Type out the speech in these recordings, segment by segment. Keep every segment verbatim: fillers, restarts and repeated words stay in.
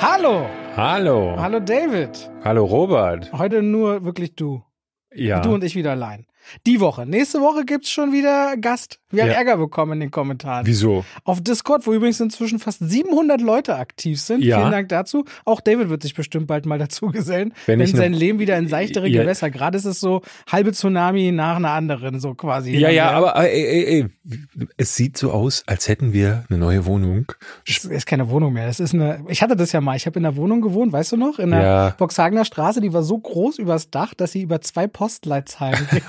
Hallo. Hallo. Hallo David. Hallo Robert. Heute nur wirklich du. Ja. Du und ich wieder allein. Die Woche. Nächste Woche gibt's schon wieder Gast. Wir haben Ja. Ärger bekommen in den Kommentaren. Wieso? Auf Discord, wo übrigens inzwischen fast siebenhundert Leute aktiv sind. Ja. Vielen Dank dazu. Auch David wird sich bestimmt bald mal dazu gesellen, Wenn wenn ich sein ne- Leben wieder in seichtere Ja. Gewässer. Gerade ist es so halbe Tsunami nach einer anderen, so quasi. Ja, ja, aber ey, ey, ey, es sieht so aus, als hätten wir eine neue Wohnung. Es ist keine Wohnung mehr. Das ist eine. Ich hatte das ja mal. Ich habe in einer Wohnung gewohnt, weißt du noch? In der Ja. Boxhagener Straße. Die war so groß übers Dach, dass sie über zwei Postleitzahlen ging.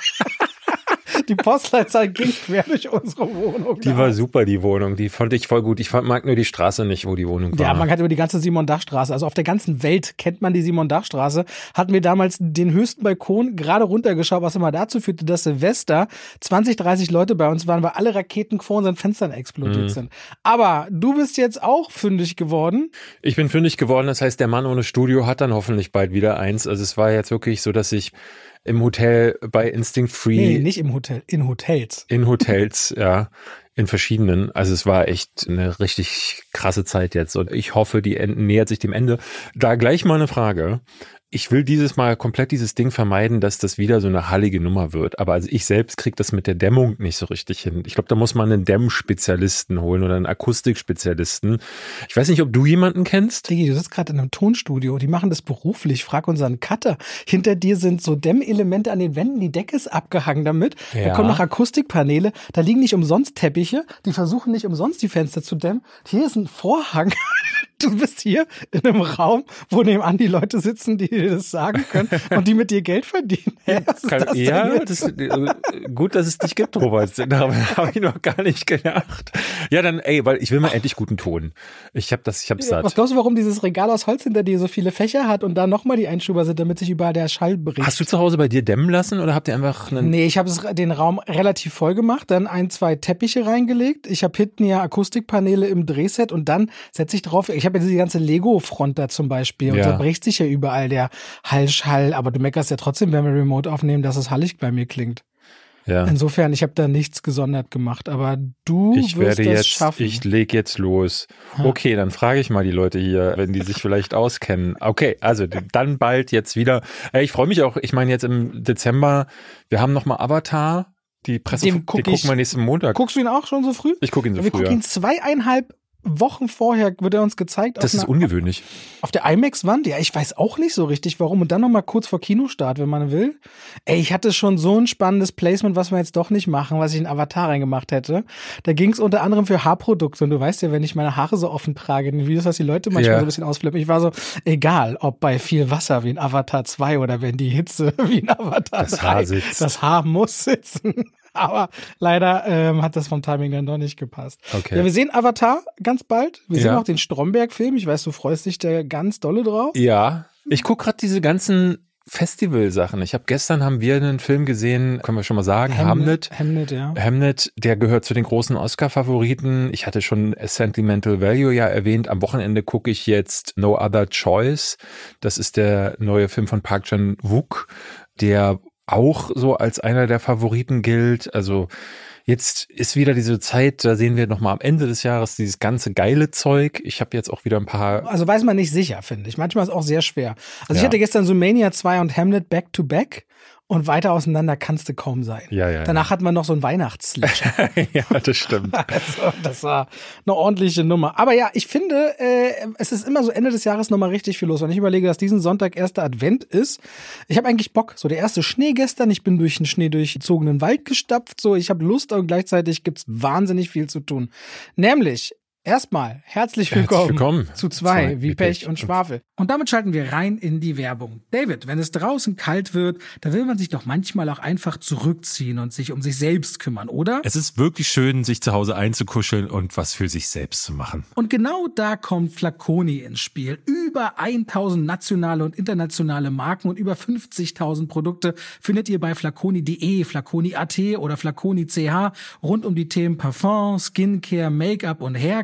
Die Postleitzahl ging quer durch unsere Wohnung. Die war super, die Wohnung. Die fand ich voll gut. Ich fand, mag nur die Straße nicht, wo die Wohnung war. Ja, man hat über die ganze Simon-Dach-Straße, also auf der ganzen Welt kennt man die Simon-Dach-Straße, hatten wir damals den höchsten Balkon gerade runtergeschaut, was immer dazu führte, dass Silvester zwanzig, dreißig Leute bei uns waren, weil alle Raketen vor unseren Fenstern explodiert Mhm. sind. Aber du bist jetzt auch fündig geworden. Ich bin fündig geworden, das heißt, der Mann ohne Studio hat dann hoffentlich bald wieder eins. Also es war jetzt wirklich so, dass ich im Hotel bei Instinct Free, Nee, nicht im Hotel, in Hotels. in Hotels, ja, in verschiedenen. Also es war echt eine richtig krasse Zeit jetzt und ich hoffe, die Enden nähert sich dem Ende. Da gleich mal eine Frage. Ich will dieses Mal komplett dieses Ding vermeiden, dass das wieder so eine hallige Nummer wird. Aber also ich selbst kriege das mit der Dämmung nicht so richtig hin. Ich glaube, da muss man einen Dämmspezialisten holen oder einen Akustikspezialisten. Ich weiß nicht, ob du jemanden kennst. Digi, du sitzt gerade in einem Tonstudio, die machen das beruflich. Frag unseren Cutter. Hinter dir sind so Dämmelemente an den Wänden, die Decke ist abgehangen damit. Ja. Da kommen noch Akustikpaneele, da liegen nicht umsonst Teppiche, die versuchen nicht umsonst die Fenster zu dämmen. Hier ist ein Vorhang. Du bist hier in einem Raum, wo nebenan die Leute sitzen, die dir das sagen können und die mit dir Geld verdienen. Hä, was ist Kann, das denn ja, jetzt? das, äh, gut, dass es dich gibt, Robert. Darüber habe ich noch gar nicht gedacht. Ja, dann, ey, weil ich will mal endlich guten Ton. Ich habe das, ich habe Ja, satt. was glaubst du, warum dieses Regal aus Holz hinter dir so viele Fächer hat und da nochmal die Einschuber sind, damit sich überall der Schall bricht? Hast du zu Hause bei dir dämmen lassen oder habt ihr einfach einen... Nee, ich habe den Raum relativ voll gemacht, dann ein, zwei Teppiche reingelegt. Ich habe hinten ja Akustikpaneele im Drehset und dann setze ich drauf, ich habe ja diese ganze Lego-Front da zum Beispiel und Ja. da bricht sich ja überall der Hallschall, aber du meckerst ja trotzdem, wenn wir remote aufnehmen, dass es hallig bei mir klingt. Ja. Insofern, ich habe da nichts gesondert gemacht, aber du Ich wirst werde das jetzt, schaffen. ich leg jetzt los. Okay, dann frage ich mal die Leute hier, wenn die sich vielleicht auskennen. Okay, also dann bald jetzt wieder. Ey, ich freue mich auch, ich meine jetzt im Dezember, wir haben nochmal Avatar, die Presse, Dem die guck gucken ich- wir nächsten Montag. Guckst du ihn auch schon so früh? Ich gucke ihn so wir früher. gucken ihn zweieinhalb Wochen vorher, wird er uns gezeigt. Das auf ist einer- ungewöhnlich. Auf der IMAX-Wand? Ja, ich weiß auch nicht so richtig, warum. Und dann noch mal kurz vor Kinostart, wenn man will. Ey, ich hatte schon so ein spannendes Placement, was wir jetzt doch nicht machen, was ich in Avatar reingemacht hätte. Da ging es unter anderem für Haarprodukte. Und du weißt ja, wenn ich meine Haare so offen trage, in den Videos, dass die Leute manchmal Ja. so ein bisschen ausflippen. Ich war so, egal, ob bei viel Wasser wie in Avatar zwei oder wenn die Hitze wie in Avatar Das drei. Haar sitzt. Das Haar muss sitzen. Aber leider ähm, hat das vom Timing dann doch nicht gepasst. Okay. Ja, wir sehen Avatar ganz bald. Wir sehen Ja. auch den Stromberg-Film. Ich weiß, du freust dich da ganz dolle drauf. Ja, ich gucke gerade diese ganzen Festival-Sachen. Ich habe gestern haben wir einen Film gesehen, können wir schon mal sagen, Hamnet. Hamnet, ja. Hamnet, der gehört zu den großen Oscar-Favoriten. Ich hatte schon Sentimental Value ja erwähnt. Am Wochenende gucke ich jetzt No Other Choice. Das ist der neue Film von Park Chan-wook, der auch so als einer der Favoriten gilt. Also jetzt ist wieder diese Zeit, da sehen wir nochmal am Ende des Jahres dieses ganze geile Zeug. Ich habe jetzt auch wieder ein paar... Also weiß man nicht sicher, finde ich. Manchmal ist es auch sehr schwer. Also ich Ja. hatte gestern so Mania zwei und Hamlet back to back und weiter auseinander kannst du kaum sein. Ja, ja, Danach hat man noch so ein Weihnachtsslasher. ja, das stimmt. Also, das war eine ordentliche Nummer. Aber ja, ich finde, äh, es ist immer so Ende des Jahres nochmal richtig viel los. Wenn ich überlege, dass diesen Sonntag erster Advent ist, ich habe eigentlich Bock. So der erste Schnee gestern, ich bin durch einen Schnee durchzogenen Wald gestapft. So, ich habe Lust und gleichzeitig gibt's wahnsinnig viel zu tun. Nämlich erstmal herzlich willkommen, Herzlich willkommen zu zwei, Zwei, wie Pech und Schwafel. Und damit schalten wir rein in die Werbung. David, wenn es draußen kalt wird, da will man sich doch manchmal auch einfach zurückziehen und sich um sich selbst kümmern, oder? Es ist wirklich schön, sich zu Hause einzukuscheln und was für sich selbst zu machen. Und genau da kommt Flaconi ins Spiel. Über tausend nationale und internationale Marken und über fünfzigtausend Produkte findet ihr bei flaconi punkt de, flaconi punkt at oder flaconi punkt ch rund um die Themen Parfum, Skincare, Make-up und Haircare.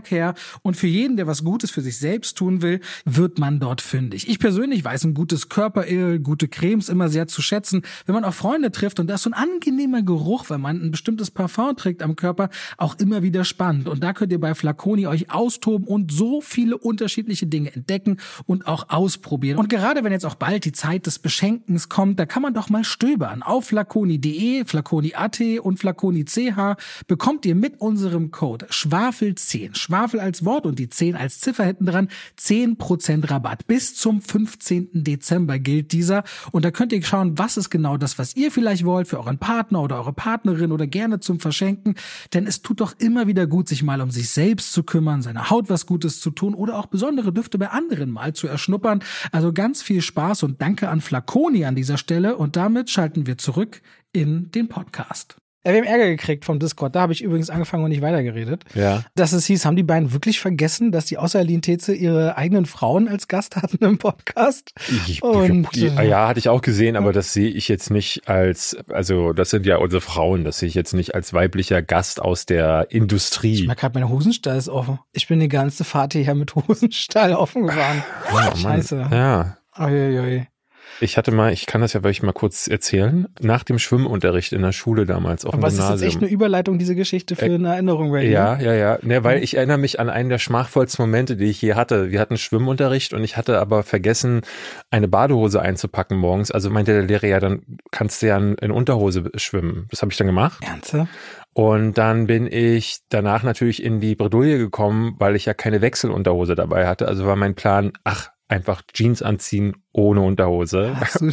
Self-Care und für jeden, der was Gutes für sich selbst tun will, wird man dort fündig. Ich persönlich weiß ein gutes Körperöl, gute Cremes immer sehr zu schätzen, wenn man auch Freunde trifft und da ist so ein angenehmer Geruch, wenn man ein bestimmtes Parfum trägt am Körper, auch immer wieder spannend. Und da könnt ihr bei Flaconi euch austoben und so viele unterschiedliche Dinge entdecken und auch ausprobieren. Und gerade wenn jetzt auch bald die Zeit des Beschenkens kommt, da kann man doch mal stöbern. Auf flaconi punkt de, flaconi punkt at und flaconi punkt c h bekommt ihr mit unserem Code Schwafel zehn, Schwafel als Wort und die zehn als Ziffer hinten dran, zehn Prozent Rabatt. Bis zum fünfzehnten Dezember gilt dieser. Und da könnt ihr schauen, was ist genau das, was ihr vielleicht wollt für euren Partner oder eure Partnerin oder gerne zum Verschenken. Denn es tut doch immer wieder gut, sich mal um sich selbst zu kümmern, seiner Haut was Gutes zu tun oder auch besondere Düfte bei anderen mal zu erschnuppern. Also ganz viel Spaß und danke an Flaconi an dieser Stelle. Und damit schalten wir zurück in den Podcast. Ja, wir haben Ärger gekriegt vom Discord. Da habe ich übrigens angefangen und nicht weitergeredet. Ja. Dass es hieß, haben die beiden wirklich vergessen, dass die außer Aline Teze ihre eigenen Frauen als Gast hatten im Podcast? Ich, und, die, ja, hatte ich auch gesehen, aber das sehe ich jetzt nicht als, also das sind ja unsere Frauen, das sehe ich jetzt nicht als weiblicher Gast aus der Industrie. Ich merke gerade, mein Hosenstall ist offen. Ich bin die ganze Fahrt hierher mit Hosenstall offen gefahren. Oh, Scheiße. Ja. Uiuiui. Ich hatte mal, ich kann das ja wirklich mal kurz erzählen, nach dem Schwimmunterricht in der Schule damals auf dem Was Gymnasium. ist jetzt echt eine Überleitung, diese Geschichte für eine Erinnerung? Ray, Ja, ja, ja. Ne, weil ich erinnere mich an einen der schmachvollsten Momente, die ich je hatte. Wir hatten Schwimmunterricht und ich hatte aber vergessen, eine Badehose einzupacken morgens. Also meinte der Lehrer, ja, dann kannst du ja in Unterhose schwimmen. Das habe ich dann gemacht. Ernsthaft? Und dann bin ich danach natürlich in die Bredouille gekommen, weil ich ja keine Wechselunterhose dabei hatte. Also war mein Plan, ach, einfach Jeans anziehen ohne Unterhose.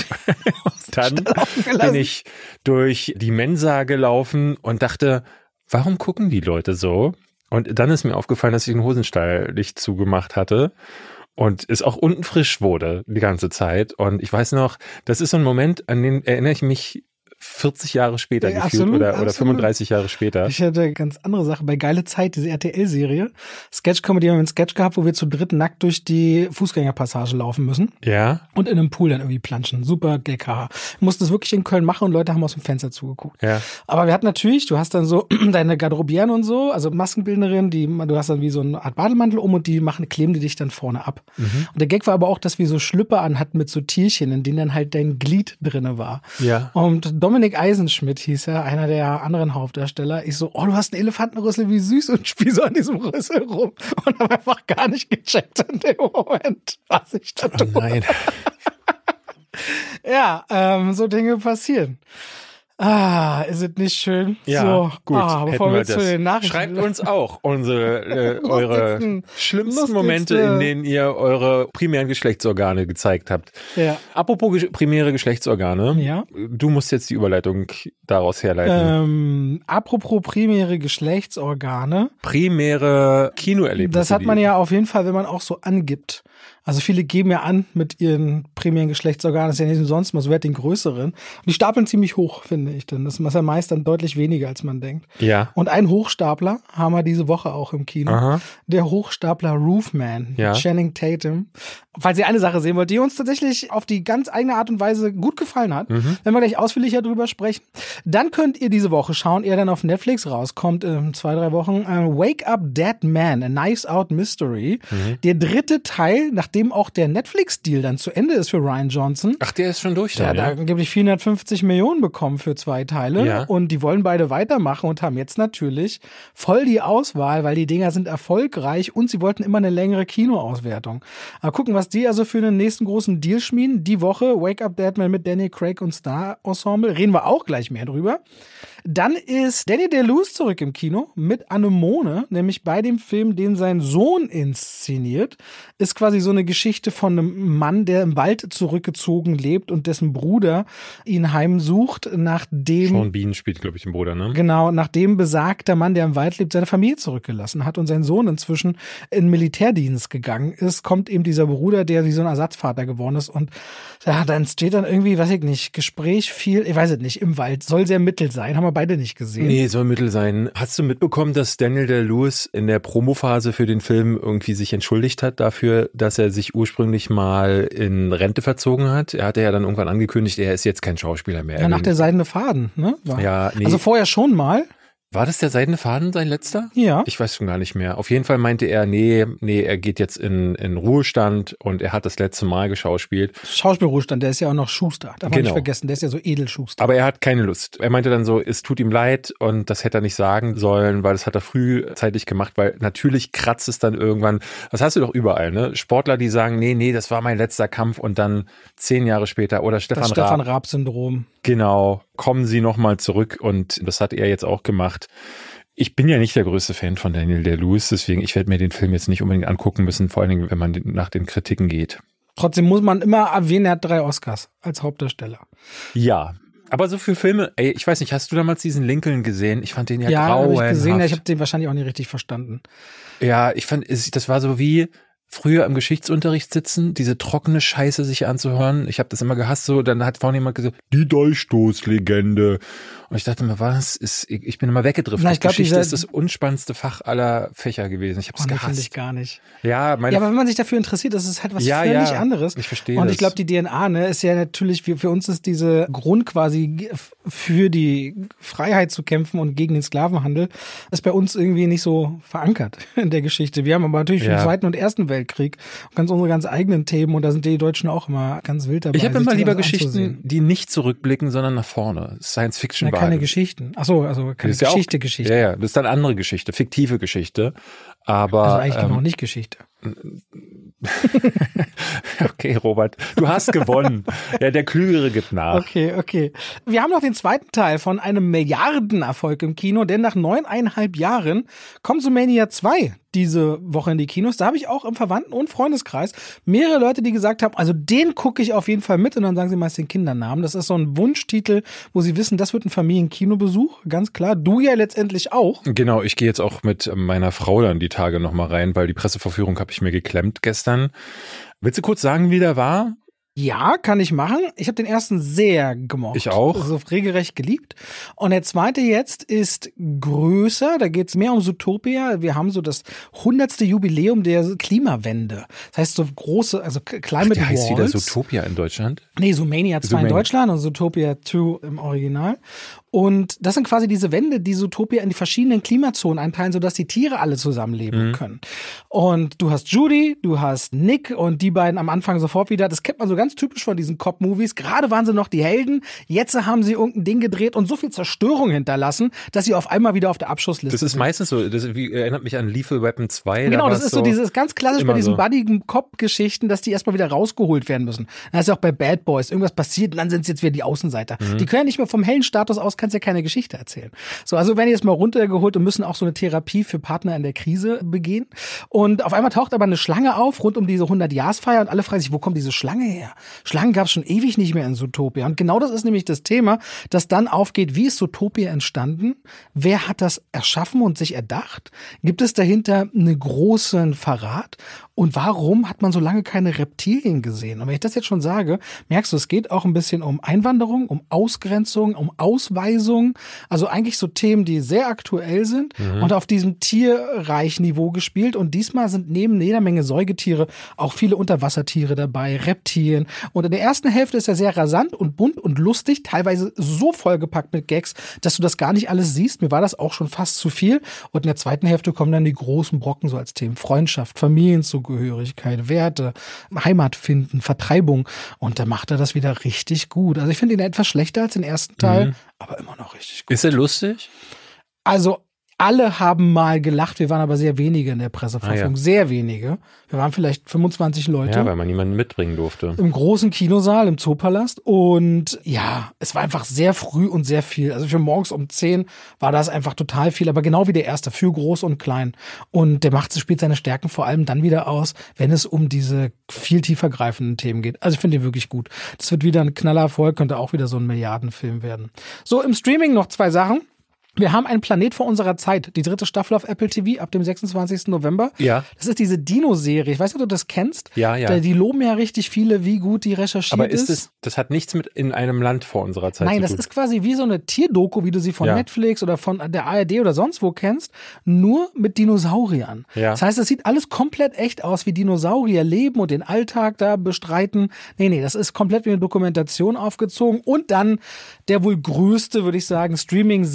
Dann bin ich durch die Mensa gelaufen und dachte, warum gucken die Leute so? Und dann ist mir aufgefallen, dass ich den Hosenstall nicht zugemacht hatte und es auch unten frisch wurde die ganze Zeit. Und ich weiß noch, das ist so ein Moment, an den erinnere ich mich vierzig Jahre später ja, gefühlt absolut, oder, absolut. oder fünfunddreißig Jahre später. Ich hatte eine ganz andere Sache. Bei Geile Zeit, diese R T L-Serie, Sketch-Comedy, haben wir einen Sketch gehabt, wo wir zu dritt nackt durch die Fußgängerpassage laufen müssen. Ja. Und in einem Pool dann irgendwie planschen. Super Gag. Wir mussten das wirklich in Köln machen und Leute haben aus dem Fenster zugeguckt. Ja. Aber wir hatten natürlich, du hast dann so deine Garderobieren und so, also Maskenbildnerin, die, du hast dann wie so eine Art Bademantel um und die machen, kleben die dich dann vorne ab. Mhm. Und der Gag war aber auch, dass wir so Schlüpper anhatten mit so Tierchen, in denen dann halt dein Glied drinne war. Ja. Und Dominik Eisenschmidt hieß er, einer der anderen Hauptdarsteller. Ich so, oh, du hast einen Elefantenrüssel, wie süß, und spiel so an diesem Rüssel rum. Und habe einfach gar nicht gecheckt in dem Moment, was ich da tue. Oh nein. Ja, ähm, so Dinge passieren. Ah, ist es nicht schön? Ja, so, gut. Ah, bevor wir, wir zu den Nachrichten... Schreibt uns auch unsere, äh, eure schlimmsten lustigste. Momente, in denen ihr eure primären Geschlechtsorgane gezeigt habt. Ja. Apropos ge- primäre Geschlechtsorgane, ja. Du musst jetzt die Überleitung daraus herleiten. Ähm, apropos primäre Geschlechtsorgane. Primäre Kinoerlebnisse. Das hat man ja auf jeden Fall, wenn man auch so angibt. Also viele geben ja an mit ihren primären Geschlechtsorganen, das ist ja nicht umsonst mal so, wer hat den größeren. Und die stapeln ziemlich hoch, finde ich. Denn das ist ja meist dann deutlich weniger, als man denkt. Ja. Und einen Hochstapler haben wir diese Woche auch im Kino. Aha. Der Hochstapler Roofman, ja. Channing Tatum. Falls ihr eine Sache sehen wollt, die uns tatsächlich auf die ganz eigene Art und Weise gut gefallen hat, mhm. wenn wir gleich ausführlicher drüber sprechen, dann könnt ihr diese Woche schauen, er dann auf Netflix rauskommt in zwei, drei Wochen, uh, Wake Up Dead Man, A Knives Out Mystery. Mhm. Der dritte Teil, nachdem auch der Netflix-Deal dann zu Ende ist für Ryan Johnson. Ach, der ist schon durch der dann, hat ja? angeblich vierhundertfünfzig Millionen bekommen für zwei Teile. Ja. Und die wollen beide weitermachen und haben jetzt natürlich voll die Auswahl, weil die Dinger sind erfolgreich und sie wollten immer eine längere Kinoauswertung. Mal gucken, was die also für einen nächsten großen Deal schmieden. Die Woche Wake Up Dead Man mit Daniel Craig und Star Ensemble. Reden wir auch gleich mehr drüber. Dann ist Daniel Day-Lewis zurück im Kino mit Anemone, nämlich bei dem Film, den sein Sohn inszeniert. Ist quasi so eine Geschichte von einem Mann, der im Wald zurückgezogen lebt und dessen Bruder ihn heimsucht, nachdem... Sean Bean spielt, glaube ich, den Bruder, ne? Genau, nachdem besagter Mann, der im Wald lebt, seine Familie zurückgelassen hat und sein Sohn inzwischen in Militärdienst gegangen ist, kommt eben dieser Bruder, der wie so ein Ersatzvater geworden ist und ja, dann steht dann irgendwie, weiß ich nicht, Gespräch viel, ich weiß es nicht, im Wald, soll sehr mittel sein, haben wir beide nicht gesehen. Nee, soll mittel sein. Hast du mitbekommen, dass Daniel Day-Lewis in der Promophase für den Film irgendwie sich entschuldigt hat dafür, dass er sich ursprünglich mal in Rente verzogen hat? Er hatte ja dann irgendwann angekündigt, er ist jetzt kein Schauspieler mehr. Ja, nach der Seidene Faden, ne? War. Ja, nee. Also vorher schon mal. War das der Seidene Faden, sein letzter? Ja. Ich weiß schon gar nicht mehr. Auf jeden Fall meinte er, nee, nee, er geht jetzt in, in Ruhestand und er hat das letzte Mal geschauspielt. Schauspielruhestand, der ist ja auch noch Schuster. Darf man Genau. nicht vergessen, der ist ja so Edelschuster. Aber er hat keine Lust. Er meinte dann so, es tut ihm leid und das hätte er nicht sagen sollen, weil das hat er frühzeitig gemacht, weil natürlich kratzt es dann irgendwann. Das hast du doch überall, ne? Sportler, die sagen, nee, nee, das war mein letzter Kampf und dann zehn Jahre später oder Stefan das Raab. Stefan Raab-Syndrom. Genau, kommen sie nochmal zurück und das hat er jetzt auch gemacht. Ich bin ja nicht der größte Fan von Daniel Day-Lewis, deswegen ich werde mir den Film jetzt nicht unbedingt angucken müssen, vor allen Dingen, wenn man nach den Kritiken geht. Trotzdem muss man immer erwähnen, er hat drei Oscars als Hauptdarsteller. Ja, aber so für Filme, ey, ich weiß nicht, hast du damals diesen Lincoln gesehen? Ich fand den ja, ja grauenhaft. Ja, ich gesehen, ich habe den wahrscheinlich auch nicht richtig verstanden. Ja, ich fand, das war so wie früher im Geschichtsunterricht sitzen, diese trockene Scheiße sich anzuhören. Ich habe das immer gehasst, so, dann hat vorne jemand gesagt, die Dolchstoßlegende. Und ich dachte mir, was ist, ich bin immer weggedriftet. Na, ich glaub, Geschichte dieser, ist das unspannendste Fach aller Fächer gewesen. Ich habe es oh, gehasst. Finde ich gar nicht. Ja, meine ja, aber wenn man sich dafür interessiert, das ist halt was ja, völlig ja, anderes. Ich verstehe Und das. ich glaube, die D N A, ne, ist ja natürlich, für, für uns ist diese Grund quasi für die Freiheit zu kämpfen und gegen den Sklavenhandel, ist bei uns irgendwie nicht so verankert in der Geschichte. Wir haben aber natürlich ja. den Zweiten und Ersten Weltkrieg und ganz unsere ganz eigenen Themen und da sind die Deutschen auch immer ganz wild dabei. Ich habe immer lieber Geschichten, anzusehen. die nicht zurückblicken, sondern nach vorne. Science Fiction war. Keine Geschichten. Ach so, also keine das ist Geschichte, ja auch, Geschichte. Ja, ja, das ist dann andere Geschichte, fiktive Geschichte. Aber also eigentlich ähm, genau nicht Geschichte. Okay, Robert, du hast gewonnen. Ja, der Klügere gibt nach. Okay, okay. Wir haben noch den zweiten Teil von einem Milliardenerfolg im Kino, denn nach neuneinhalb Jahren kommt Zoomania zwei diese Woche in die Kinos. Da habe ich auch im Verwandten- und Freundeskreis mehrere Leute, die gesagt haben, also den gucke ich auf jeden Fall mit und dann sagen sie meist den Kindernamen. Das ist so ein Wunschtitel, wo sie wissen, das wird ein Familienkinobesuch, ganz klar. Du ja letztendlich auch. Genau, ich gehe jetzt auch mit meiner Frau dann die Tage nochmal rein, weil die Presseverführung habe ich mir geklemmt gestern. Willst du kurz sagen, wie der war? Ja, kann ich machen. Ich habe den ersten sehr gemocht. Ich auch. Also regelrecht geliebt. Und der zweite jetzt ist größer. Da geht's mehr um Zootopia. Wir haben so das hundertste Jubiläum der Klimawende. Das heißt so große, also Climate Ach, der heißt Walls. wieder Zootopia in Deutschland? Nee, Zoomania zwei in Deutschland und Zootopia zwei im Original. Und das sind quasi diese Wände, die Zootopia in die verschiedenen Klimazonen einteilen, sodass die Tiere alle zusammenleben mhm. können. Und du hast Judy, du hast Nick und die beiden am Anfang sofort wieder. Das kennt man so ganz typisch von diesen Cop-Movies. Gerade waren sie noch die Helden, jetzt haben sie irgendein Ding gedreht und so viel Zerstörung hinterlassen, dass sie auf einmal wieder auf der Abschussliste sind. Das ist sind. meistens so, das wie, erinnert mich an Lethal Weapon zwei. Genau, da das ist so, so dieses ganz klassisch bei diesen so. Buddy-Cop-Geschichten, dass die erstmal wieder rausgeholt werden müssen. Das ist ja auch bei Bad Boys. Irgendwas passiert und dann sind es jetzt wieder die Außenseiter. Mhm. Die können ja nicht mehr vom hellen Status aus, kannst ja keine Geschichte erzählen. So, also werden jetzt mal runtergeholt und müssen auch so eine Therapie für Partner in der Krise begehen. Und auf einmal taucht aber eine Schlange auf, rund um diese hundert-Jahres-Feier und alle fragen sich, wo kommt diese Schlange her? Schlangen gab es schon ewig nicht mehr in Zootopia. Und genau das ist nämlich das Thema, das dann aufgeht, wie ist Zootopia entstanden? Wer hat das erschaffen und sich erdacht? Gibt es dahinter einen großen Verrat? Und warum hat man so lange keine Reptilien gesehen? Und wenn ich das jetzt schon sage, merkst du, es geht auch ein bisschen um Einwanderung, um Ausgrenzung, um Ausweisung. Also eigentlich so Themen, die sehr aktuell sind mhm. und auf diesem Tierreich-Niveau gespielt. Und diesmal sind neben jeder Menge Säugetiere auch viele Unterwassertiere dabei, Reptilien. Und in der ersten Hälfte ist er sehr rasant und bunt und lustig, teilweise so vollgepackt mit Gags, dass du das gar nicht alles siehst. Mir war das auch schon fast zu viel. Und in der zweiten Hälfte kommen dann die großen Brocken so als Themen. Freundschaft, Familienzugehörigkeit, Werte, Heimat finden, Vertreibung. Und da macht er das wieder richtig gut. Also ich finde ihn etwas schlechter als den ersten Teil, mhm. aber immer noch richtig gut. Ist er lustig? Also alle haben mal gelacht, wir waren aber sehr wenige in der Presseverführung, ah, ja. sehr wenige. Wir waren vielleicht fünfundzwanzig Leute. Ja, weil man niemanden mitbringen durfte. Im großen Kinosaal, im Zoopalast. Und ja, es war einfach sehr früh und sehr viel. Also für morgens um zehn war das einfach total viel, aber genau wie der erste, für groß und klein. Und der macht, spielt seine Stärken vor allem dann wieder aus, wenn es um diese viel tiefer greifenden Themen geht. Also ich finde den wirklich gut. Das wird wieder ein Knallererfolg, könnte auch wieder so ein Milliardenfilm werden. So, im Streaming noch zwei Sachen. Wir haben einen Planet vor unserer Zeit, die dritte Staffel auf Apple T V ab dem sechsundzwanzigsten November. Ja. Das ist diese Dino-Serie. Ich weiß nicht, ob du das kennst. Ja, ja. Die loben ja richtig viele, wie gut die recherchiert Aber ist ist. es, das hat nichts mit in einem Land vor unserer Zeit Nein, zu das tun. ist quasi wie so eine Tierdoku, wie du sie von ja. Netflix oder von der A R D oder sonst wo kennst, nur mit Dinosauriern. Ja. Das heißt, es sieht alles komplett echt aus, wie Dinosaurier leben und den Alltag da bestreiten. Nee, nee, das ist komplett wie eine Dokumentation aufgezogen. Und dann der wohl größte, würde ich sagen, Streaming-Serien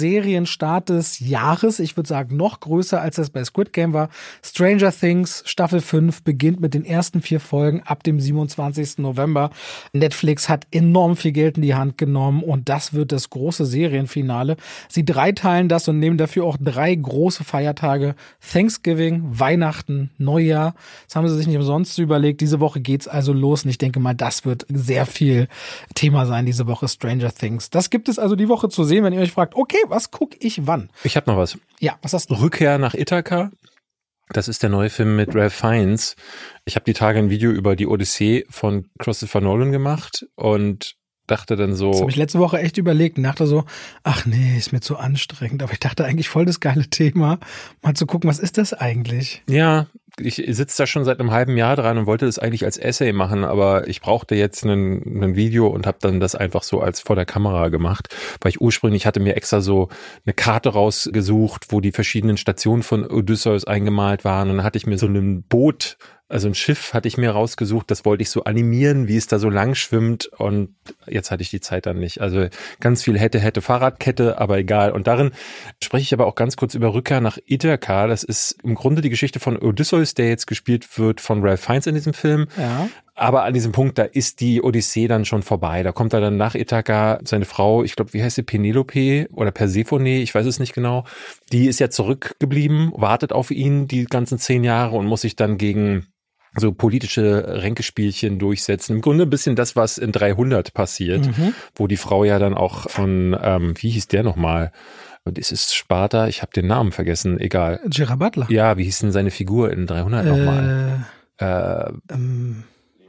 Start des Jahres. Ich würde sagen, noch größer, als das bei Squid Game war. Stranger Things Staffel fünf beginnt mit den ersten vier Folgen ab dem siebenundzwanzigsten November. Netflix hat enorm viel Geld in die Hand genommen und das wird das große Serienfinale. Sie dreiteilen das und nehmen dafür auch drei große Feiertage. Thanksgiving, Weihnachten, Neujahr. Das haben sie sich nicht umsonst überlegt. Diese Woche geht's also los und ich denke mal, das wird sehr viel Thema sein diese Woche, Stranger Things. Das gibt es also die Woche zu sehen, wenn ihr euch fragt, okay, was gucke ich wann? Ich habe noch was. Ja, was hast du? Rückkehr nach Ithaka. Das ist der neue Film mit Ralph Fiennes. Ich habe die Tage ein Video über die Odyssee von Christopher Nolan gemacht und dachte dann so. Das habe ich letzte Woche echt überlegt und dachte so, ach nee, ist mir zu anstrengend. Aber ich dachte eigentlich voll das geile Thema, mal zu gucken, was ist das eigentlich? Ja, ich sitze da schon seit einem halben Jahr dran und wollte das eigentlich als Essay machen, aber ich brauchte jetzt ein, ein Video und habe dann das einfach so als vor der Kamera gemacht, weil ich ursprünglich hatte mir extra so eine Karte rausgesucht, wo die verschiedenen Stationen von Odysseus eingemalt waren und dann hatte ich mir so ein Boot, also ein Schiff hatte ich mir rausgesucht, das wollte ich so animieren, wie es da so lang schwimmt und jetzt hatte ich die Zeit dann nicht. Also ganz viel hätte, hätte Fahrradkette, aber egal. Und darin spreche ich aber auch ganz kurz über Rückkehr nach Ithaka. Das ist im Grunde die Geschichte von Odysseus, der jetzt gespielt wird von Ralph Fiennes in diesem Film. Ja. Aber an diesem Punkt, da ist die Odyssee dann schon vorbei. Da kommt er dann nach Ithaka, seine Frau, ich glaube, wie heißt sie, Penelope oder Persephone, ich weiß es nicht genau. Die ist ja zurückgeblieben, wartet auf ihn die ganzen zehn Jahre und muss sich dann gegen so politische Ränkespielchen durchsetzen. Im Grunde ein bisschen das, was in dreihundert passiert, mhm. wo die Frau ja dann auch von, ähm, wie hieß der nochmal? Und ist es Sparta? Ich habe den Namen vergessen, egal. Gerard Butler. Ja, wie hieß denn seine Figur in dreihundert nochmal? Äh, äh, ähm,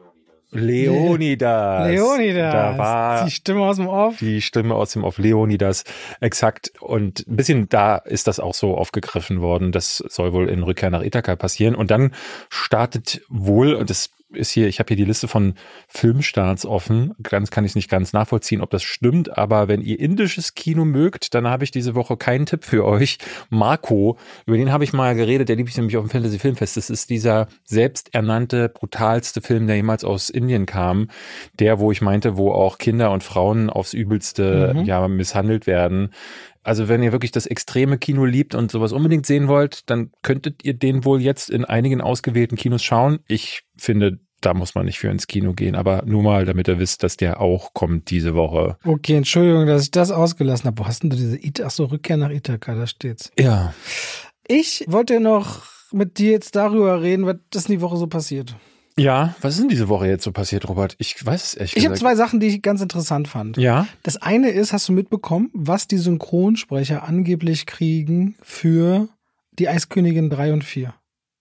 Leonidas. Leonidas. Da war die Stimme aus dem Off. Die Stimme aus dem Off, Leonidas, exakt. Und ein bisschen da ist das auch so aufgegriffen worden. Das soll wohl in Rückkehr nach Ithaka passieren. Und dann startet wohl, und das ist hier, ich habe hier die Liste von Filmstarts offen. Ganz kann ich nicht ganz nachvollziehen, ob das stimmt, aber wenn ihr indisches Kino mögt, dann habe ich diese Woche keinen Tipp für euch. Marco, über den habe ich mal geredet, der liebe ich nämlich auf dem Fantasy Filmfest. Das ist dieser selbsternannte, brutalste Film, der jemals aus Indien kam. Der, wo ich meinte, wo auch Kinder und Frauen aufs Übelste mhm. ja misshandelt werden. Also wenn ihr wirklich das extreme Kino liebt und sowas unbedingt sehen wollt, dann könntet ihr den wohl jetzt in einigen ausgewählten Kinos schauen. Ich finde, da muss man nicht für ins Kino gehen, aber nur mal, damit ihr wisst, dass der auch kommt diese Woche. Okay, Entschuldigung, dass ich das ausgelassen habe. Wo hast denn du diese Ith- Ach so, Rückkehr nach Ithaka, da steht's. Ja. Ich wollte noch mit dir jetzt darüber reden, was das in die Woche so passiert. Ja, was ist denn diese Woche jetzt so passiert, Robert? Ich weiß es ehrlich Ich habe gesagt. zwei Sachen, die ich ganz interessant fand. Ja. Das eine ist, hast du mitbekommen, was die Synchronsprecher angeblich kriegen für die Eiskönigin drei und vier?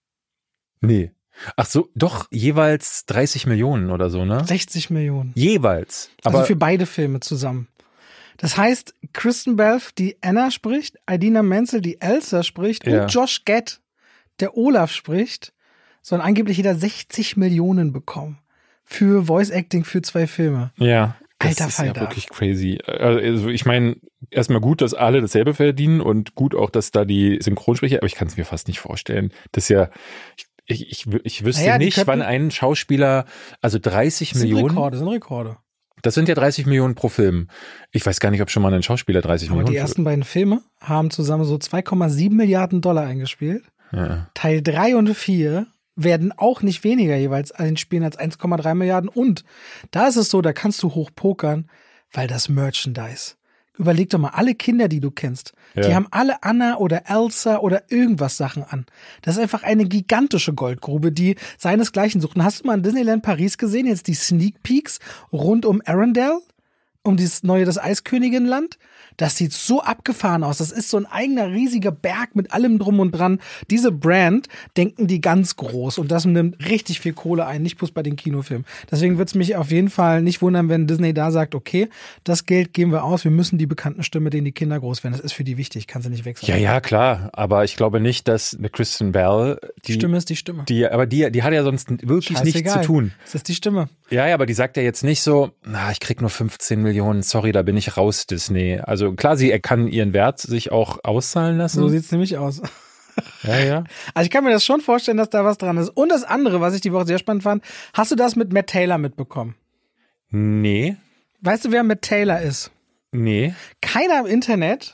Nee. Ach so, doch, jeweils dreißig Millionen oder so, ne? sechzig Millionen. Jeweils. Aber Also für beide Filme zusammen. Das heißt, Kristen Bell, die Anna spricht, Idina Menzel, die Elsa spricht Ja. und Josh Gad, der Olaf spricht, sollen angeblich jeder sechzig Millionen bekommen für Voice Acting für zwei Filme. ja, das Alter ist ja Falter. wirklich crazy. Also ich meine, erstmal gut, dass alle dasselbe verdienen und gut auch, dass da die Synchronsprecher, aber ich kann es mir fast nicht vorstellen. Das ist ja, ich, ich, ich wüsste Naja, die nicht, könnten- wann ein Schauspieler, also dreißig Das sind Millionen, Rekorde, das sind Rekorde. das sind ja dreißig Millionen pro Film. Ich weiß gar nicht, ob schon mal ein Schauspieler dreißig Aber Millionen. die ersten beiden Filme haben zusammen so zwei Komma sieben Milliarden Dollar eingespielt. Ja. Teil drei und vier werden auch nicht weniger jeweils einspielen als eins Komma drei Milliarden. Und da ist es so, da kannst du hoch pokern, weil das Merchandise. Überleg doch mal, alle Kinder, die du kennst, Ja. die haben alle Anna oder Elsa oder irgendwas Sachen an. Das ist einfach eine gigantische Goldgrube, die seinesgleichen sucht. Und hast du mal in Disneyland Paris gesehen, jetzt die Sneak Peeks rund um Arendelle? Um dieses neue, das Eisköniginland. Das sieht so abgefahren aus. Das ist so ein eigener riesiger Berg mit allem drum und dran. Diese Brand denken die ganz groß und das nimmt richtig viel Kohle ein, nicht bloß bei den Kinofilmen. Deswegen wird es mich auf jeden Fall nicht wundern, wenn Disney da sagt, okay, das Geld geben wir aus, wir müssen die bekannten Stimmen, mit denen die Kinder groß werden. Das ist für die wichtig, kann sie nicht wechseln. Ja, ja, klar. Aber ich glaube nicht, dass eine Kristen Bell, die, Die Stimme ist die Stimme. die, aber die, die hat ja sonst wirklich nichts Scheißegal. zu tun. Das ist die Stimme. Ja, ja, aber die sagt ja jetzt nicht so, na, ich krieg nur fünfzehn Millionen, sorry, da bin ich raus, Disney. Also klar, sie kann ihren Wert sich auch auszahlen lassen. So sieht's nämlich aus. Ja, ja. Also ich kann mir das schon vorstellen, dass da was dran ist. Und das andere, was ich die Woche sehr spannend fand, hast du das mit Matt Taylor mitbekommen? Nee, Weißt du, wer Matt Taylor ist? nee. Keiner im Internet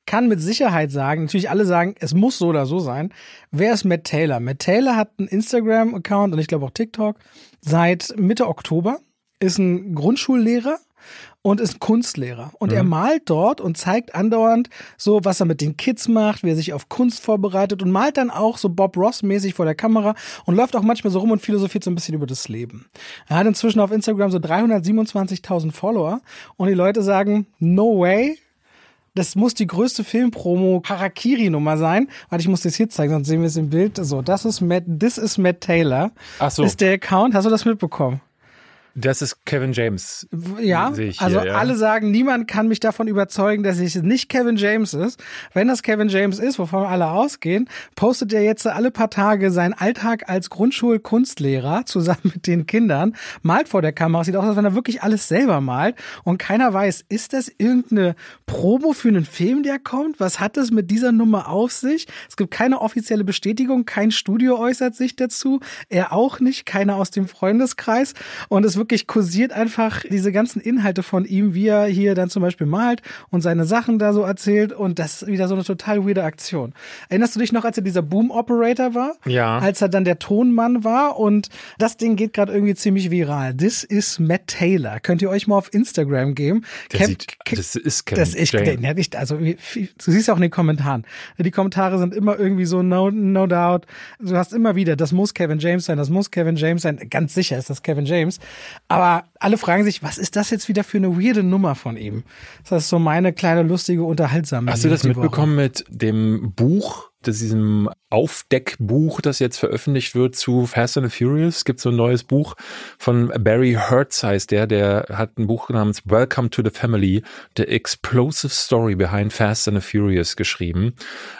kann mit Sicherheit sagen, natürlich alle sagen, es muss so oder so sein. Wer ist Matt Taylor? Matt Taylor hat einen Instagram-Account und ich glaube auch TikTok seit Mitte Oktober, ist ein Grundschullehrer und ist ein Kunstlehrer. Und mhm. er malt dort und zeigt andauernd so, was er mit den Kids macht, wie er sich auf Kunst vorbereitet und malt dann auch so Bob Ross-mäßig vor der Kamera und läuft auch manchmal so rum und philosophiert so ein bisschen über das Leben. Er hat inzwischen auf Instagram so dreihundertsiebenundzwanzigtausend Follower und die Leute sagen, no way, das muss die größte Filmpromo-Harakiri-Nummer sein. Warte, ich muss das hier zeigen, sonst sehen wir es im Bild. So, das ist Matt, this is Matt Taylor. Ach so. Ist der Account, hast du das mitbekommen? Das ist Kevin James. Ja, sehe ich also hier, ja. alle sagen, niemand kann mich davon überzeugen, dass es nicht Kevin James ist. Wenn das Kevin James ist, wovon alle ausgehen, postet er jetzt alle paar Tage seinen Alltag als Grundschul-Kunstlehrer zusammen mit den Kindern, malt vor der Kamera. Sieht aus, als wenn er wirklich alles selber malt und keiner weiß, ist das irgendeine Promo für einen Film, der kommt? Was hat es mit dieser Nummer auf sich? Es gibt keine offizielle Bestätigung, kein Studio äußert sich dazu, er auch nicht, keiner aus dem Freundeskreis und es wird wirklich kursiert einfach diese ganzen Inhalte von ihm, wie er hier dann zum Beispiel malt und seine Sachen da so erzählt und das ist wieder so eine total weirde Aktion. Erinnerst du dich noch, als er dieser Boom-Operator war? Ja. Als er dann der Tonmann war und das Ding geht gerade irgendwie ziemlich viral. This is Matt Taylor. Könnt ihr euch mal auf Instagram geben. Der Kev, sieht, Kev, das ist Kevin das ist, James. ja, nicht, also, du siehst auch in den Kommentaren. Die Kommentare sind immer irgendwie so no, no doubt. Du hast immer wieder, das muss Kevin James sein, das muss Kevin James sein. Ganz sicher ist das Kevin James. Aber alle fragen sich, was ist das jetzt wieder für eine weirde Nummer von ihm? Das ist so meine kleine, lustige, unterhaltsame. Hast du das mitbekommen Woche. mit dem Buch, das diesem Aufdeckbuch, das jetzt veröffentlicht wird zu Fast and the Furious? Es gibt so ein neues Buch von Barry Hertz, heißt der. Der hat ein Buch namens Welcome to the Family, The Explosive Story Behind Fast and the Furious geschrieben.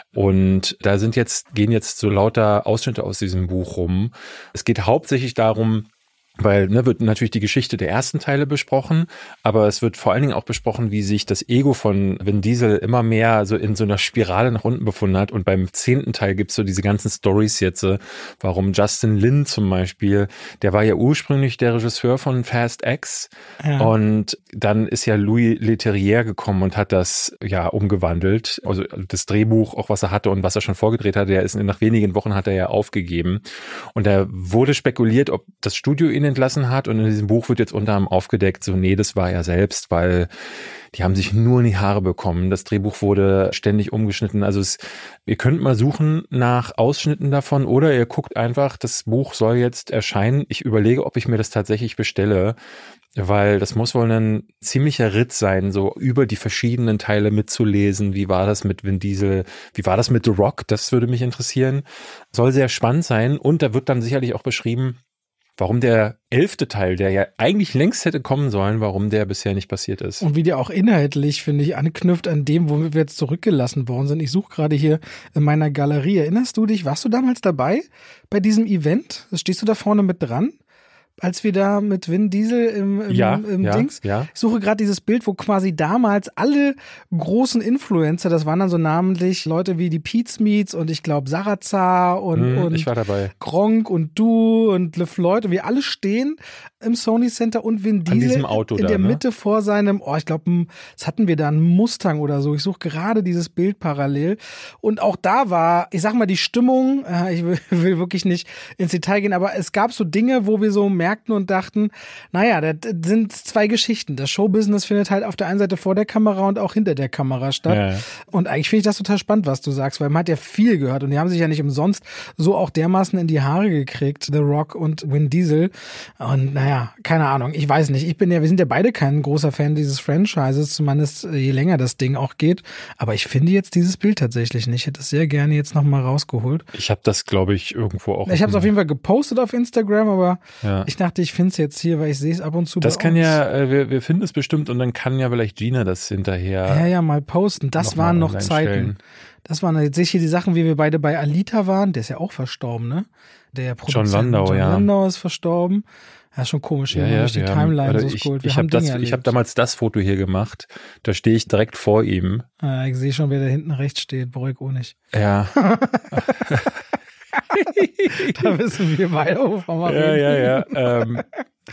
Und da sind jetzt, gehen jetzt so lauter Ausschnitte aus diesem Buch rum. Es geht hauptsächlich darum, weil ne, wird natürlich die Geschichte der ersten Teile besprochen, aber es wird vor allen Dingen auch besprochen, wie sich das Ego von Vin Diesel immer mehr so in so einer Spirale nach unten befunden hat. Und beim zehnten Teil gibt's so diese ganzen Storys jetzt, warum Justin Lin zum Beispiel, der war ja ursprünglich der Regisseur von Fast X ja. und dann ist ja Louis Leterrier gekommen und hat das ja umgewandelt. Also das Drehbuch, auch was er hatte und was er schon vorgedreht hatte, der ist nach wenigen Wochen hat er ja aufgegeben. Und da wurde spekuliert, ob das Studio ihn entlassen hat und in diesem Buch wird jetzt unter anderem aufgedeckt, so nee, das war er selbst, weil die haben sich nur in die Haare bekommen. Das Drehbuch wurde ständig umgeschnitten. Also es, ihr könnt mal suchen nach Ausschnitten davon oder ihr guckt einfach, das Buch soll jetzt erscheinen. Ich überlege, ob ich mir das tatsächlich bestelle, weil das muss wohl ein ziemlicher Ritt sein, so über die verschiedenen Teile mitzulesen. Wie war das mit Vin Diesel? Wie war das mit The Rock? Das würde mich interessieren. Soll sehr spannend sein und da wird dann sicherlich auch beschrieben, warum der elfte Teil, der ja eigentlich längst hätte kommen sollen, warum der bisher nicht passiert ist. Und wie der auch inhaltlich, finde ich, anknüpft an dem, womit wir jetzt zurückgelassen worden sind. Ich suche gerade hier in meiner Galerie. Erinnerst du dich, warst du damals dabei bei diesem Event? Stehst du da vorne mit dran? Als wir da mit Vin Diesel im, im, ja, im ja, Dings. Ja. Ich suche gerade dieses Bild, wo quasi damals alle großen Influencer, das waren dann so namentlich Leute wie die Pete's Meats und ich glaube Sarazar und, hm, und ich war dabei. Gronk und du und LeFloid und wir alle stehen im Sony Center und Vin Diesel An diesem Auto in da, der ne? Mitte vor seinem, oh, ich glaube, das hatten wir da, einen Mustang oder so. Ich suche gerade dieses Bild parallel. Und auch da war, ich sag mal, die Stimmung, äh, ich will, will wirklich nicht ins Detail gehen, aber es gab so Dinge, wo wir so merkten und dachten, naja, das sind zwei Geschichten. Das Showbusiness findet halt auf der einen Seite vor der Kamera und auch hinter der Kamera statt. Ja, ja. Und eigentlich finde ich das total spannend, was du sagst, weil man hat ja viel gehört und die haben sich ja nicht umsonst so auch dermaßen in die Haare gekriegt, The Rock und Vin Diesel. Und naja, keine Ahnung, ich weiß nicht. Ich bin ja, wir sind ja beide kein großer Fan dieses Franchises, zumindest je länger das Ding auch geht. Aber ich finde jetzt dieses Bild tatsächlich nicht. Ich hätte es sehr gerne jetzt nochmal rausgeholt. Ich habe das, glaube ich, irgendwo auch. Ich habe es auf jeden Fall gepostet auf Instagram, aber ja. ich dachte, ich finde es jetzt hier, weil ich sehe es ab und zu Das bei kann uns. ja, äh, wir, wir finden es bestimmt und dann kann ja vielleicht Gina das hinterher. Ja, ja, mal posten. Das noch waren mal noch online Zeiten. stellen. Das waren, jetzt sehe ich hier die Sachen, wie wir beide bei Alita waren. Der ist ja auch verstorben, ne? Der Produzent John Landau, John ja. Landau ist verstorben. Ja, schon komisch, Ja, hier ja, durch die wir haben- Timeline warte, so ich scrollt. Wir ich haben habe das, Dinge ich habe erlebt. damals das Foto hier gemacht. Da stehe ich direkt vor ihm. Ah, ich sehe schon, wer da hinten rechts steht. Beruhig auch nicht. Ja. Da wissen wir beide, wovon wir ja, reden. ja, ja. Ähm,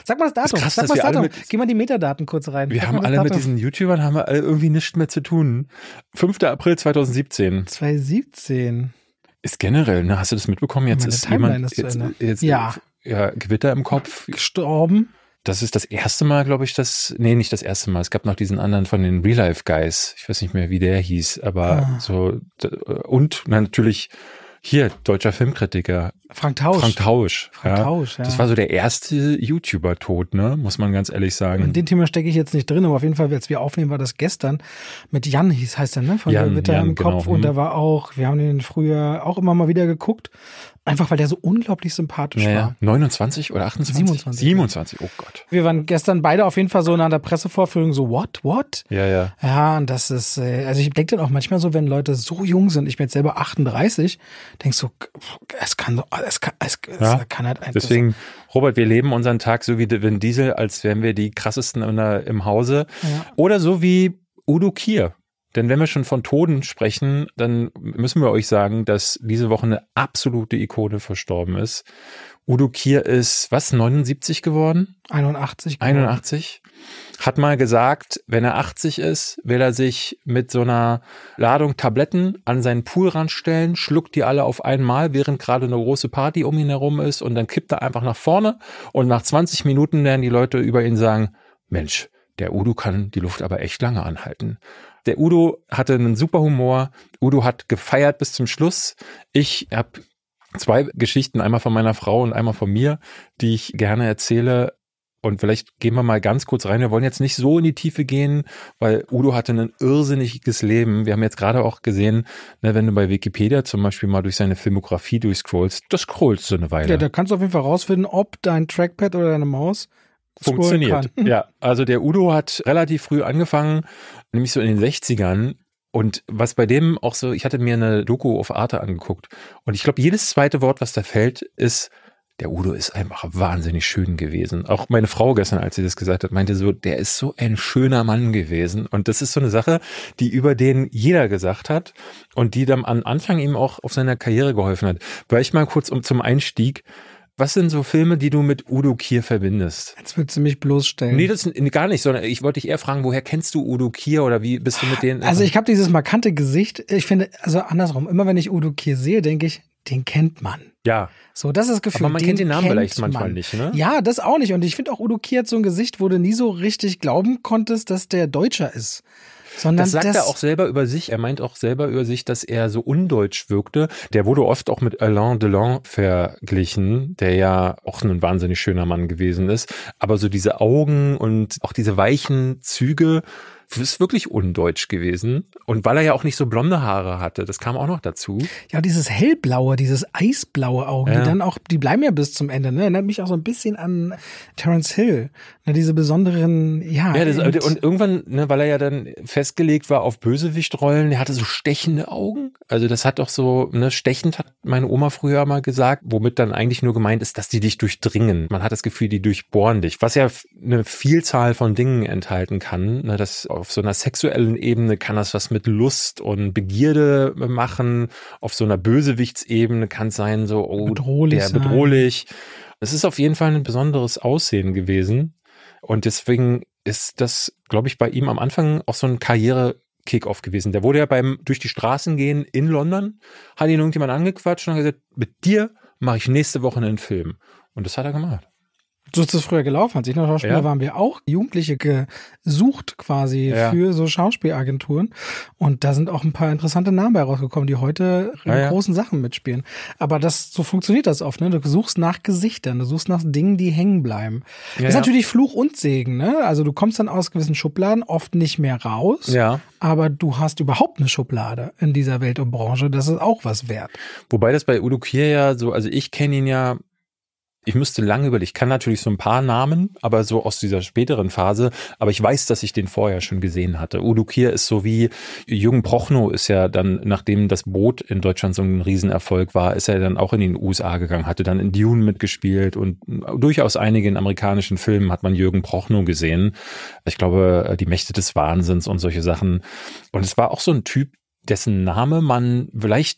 Sag mal das Datum. Das ist krass, Sag dass mal wir das alle Datum. mit- Geh mal die Metadaten kurz rein. Wir Sag haben mal das alle mit Datum. diesen YouTubern haben wir alle irgendwie nichts mehr zu tun. fünfter April zweitausendsiebzehn. zwanzig siebzehn. Ist generell, ne? Hast du das mitbekommen? Jetzt Meine ist Timeline jemand ist zu jetzt, Ende. jetzt Ja. ja, Gewitter im Kopf. Gestorben. Das ist das erste Mal, glaube ich, das, nee, nicht das erste Mal. Es gab noch diesen anderen von den Real Life Guys. Ich weiß nicht mehr, wie der hieß, aber Ah. so, und na, natürlich hier, deutscher Filmkritiker. Frank Tausch. Frank Tausch. Frank ja. Tausch, ja. Das war so der erste YouTuber-Tod, ne? Muss man ganz ehrlich sagen. In dem Thema stecke ich jetzt nicht drin, aber auf jeden Fall, als wir aufnehmen, war das gestern mit Jan, hieß, heißt er, ne? Von Jan, Gewitter Jan, im Kopf. genau. Und da war auch, wir haben den früher auch immer mal wieder geguckt. Einfach weil der so unglaublich sympathisch Ja, ja. war. neunundzwanzig oder achtundzwanzig? siebenundzwanzig. siebenundzwanzig, oh Gott. Wir waren gestern beide auf jeden Fall so nach der Pressevorführung so, what, what? Ja, ja. Ja, und das ist, äh, also ich denke dann auch manchmal so, wenn Leute so jung sind, ich bin jetzt selber achtunddreißig, denkst du, es kann so, es kann, es, Ja, es kann halt einfach. Deswegen, Robert, wir leben unseren Tag so wie Vin Diesel, als wären wir die krassesten in der, im Hause. Ja. Oder so wie Udo Kier. Denn wenn wir schon von Toten sprechen, dann müssen wir euch sagen, dass diese Woche eine absolute Ikone verstorben ist. Udo Kier ist, was, neunundsiebzig geworden? einundachtzig. einundachtzig. Hat mal gesagt, wenn er achtzig ist, will er sich mit so einer Ladung Tabletten an seinen Poolrand stellen, schluckt die alle auf einmal, während gerade eine große Party um ihn herum ist, und dann kippt er einfach nach vorne, und nach zwanzig Minuten werden die Leute über ihn sagen, Mensch, der Udo kann die Luft aber echt lange anhalten. Der Udo hatte einen super Humor. Udo hat gefeiert bis zum Schluss. Ich habe zwei Geschichten, einmal von meiner Frau und einmal von mir, die ich gerne erzähle. Und vielleicht gehen wir mal ganz kurz rein. Wir wollen jetzt nicht so in die Tiefe gehen, weil Udo hatte ein irrsinniges Leben. Wir haben jetzt gerade auch gesehen, ne, wenn du bei Wikipedia zum Beispiel mal durch seine Filmografie durchscrollst, das scrollst so eine Weile. Ja, da kannst du auf jeden Fall rausfinden, ob dein Trackpad oder deine Maus funktioniert. Kann. Ja, also der Udo hat relativ früh angefangen, nämlich so in den sechzigern. Und was bei dem auch so, ich hatte mir eine Doku auf Arte angeguckt, und ich glaube, jedes zweite Wort, was da fällt, ist, der Udo ist einfach wahnsinnig schön gewesen. Auch meine Frau gestern, als sie das gesagt hat, meinte so, der ist so ein schöner Mann gewesen. Und das ist so eine Sache, die über den jeder gesagt hat und die dann am Anfang ihm auch auf seiner Karriere geholfen hat. Vielleicht mal kurz um zum Einstieg. Was sind so Filme, die du mit Udo Kier verbindest? Jetzt willst du mich bloßstellen. Nee, das gar nicht, sondern ich wollte dich eher fragen, woher kennst du Udo Kier oder wie bist du mit denen? Also ich habe dieses markante Gesicht, ich finde, also andersrum, immer wenn ich Udo Kier sehe, denke ich, den kennt man. Ja. So, das ist das Gefühl. Aber man den kennt den Namen kennt vielleicht manchmal man. nicht, ne? Ja, das auch nicht. Und ich finde auch, Udo Kier hat so ein Gesicht, wo du nie so richtig glauben konntest, dass der Deutscher ist. Sondern Das sagt das, er auch selber über sich. Er meint auch selber über sich, dass er so undeutsch wirkte. Der wurde oft auch mit Alain Delon verglichen, der ja auch ein wahnsinnig schöner Mann gewesen ist. Aber so diese Augen und auch diese weichen Züge, das ist wirklich undeutsch gewesen. Und weil er ja auch nicht so blonde Haare hatte, das kam auch noch dazu. Ja, dieses hellblaue, dieses eisblaue Augen, Ja. die dann auch, die bleiben ja bis zum Ende, ne? Erinnert mich auch so ein bisschen an Terence Hill. Ne, diese besonderen, ja. Ja, das, und, und irgendwann, ne, weil er ja dann festgelegt war auf Bösewichtrollen, der hatte so stechende Augen. Also das hat doch so, ne, stechend hat meine Oma früher mal gesagt, womit dann eigentlich nur gemeint ist, dass die dich durchdringen. Man hat das Gefühl, die durchbohren dich, was ja eine Vielzahl von Dingen enthalten kann. Ne, das auf so einer sexuellen Ebene kann das was mit Lust und Begierde machen. Auf so einer Bösewichtsebene kann es sein, so, oh, Bedrohlich der sein. bedrohlich. Es ist auf jeden Fall ein besonderes Aussehen gewesen. Und deswegen ist das, glaube ich, bei ihm am Anfang auch so ein Karriere-Kick-Off gewesen. Der wurde ja beim durch die Straßen gehen in London, hat ihn irgendjemand angequatscht und hat gesagt, mit dir mache ich nächste Woche einen Film. Und das hat er gemacht. So ist es früher gelaufen. Als ich noch Schauspieler Ja. waren wir auch Jugendliche gesucht quasi Ja. für so Schauspielagenturen. Und da sind auch ein paar interessante Namen bei rausgekommen, die heute in Ja, ja. großen Sachen mitspielen. Aber das, so funktioniert das oft, ne? Du suchst nach Gesichtern, du suchst nach Dingen, die hängen bleiben. Ja, das ist ja. natürlich Fluch und Segen, ne? Also du kommst dann aus gewissen Schubladen oft nicht mehr raus. Ja. Aber du hast überhaupt eine Schublade in dieser Welt und Branche. Das ist auch was wert. Wobei das bei Udo Kier ja so, also ich kenne ihn ja, ich müsste lange überlegen, ich kann natürlich so ein paar Namen, aber so aus dieser späteren Phase, aber ich weiß, dass ich den vorher schon gesehen hatte. Udo Kier ist so wie Jürgen Prochnow ist ja dann, nachdem das Boot in Deutschland so ein Riesenerfolg war, ist er dann auch in den U S A gegangen, hatte dann in Dune mitgespielt und durchaus einigen amerikanischen Filmen hat man Jürgen Prochnow gesehen. Ich glaube, die Mächte des Wahnsinns und solche Sachen. Und es war auch so ein Typ, dessen Name man vielleicht nicht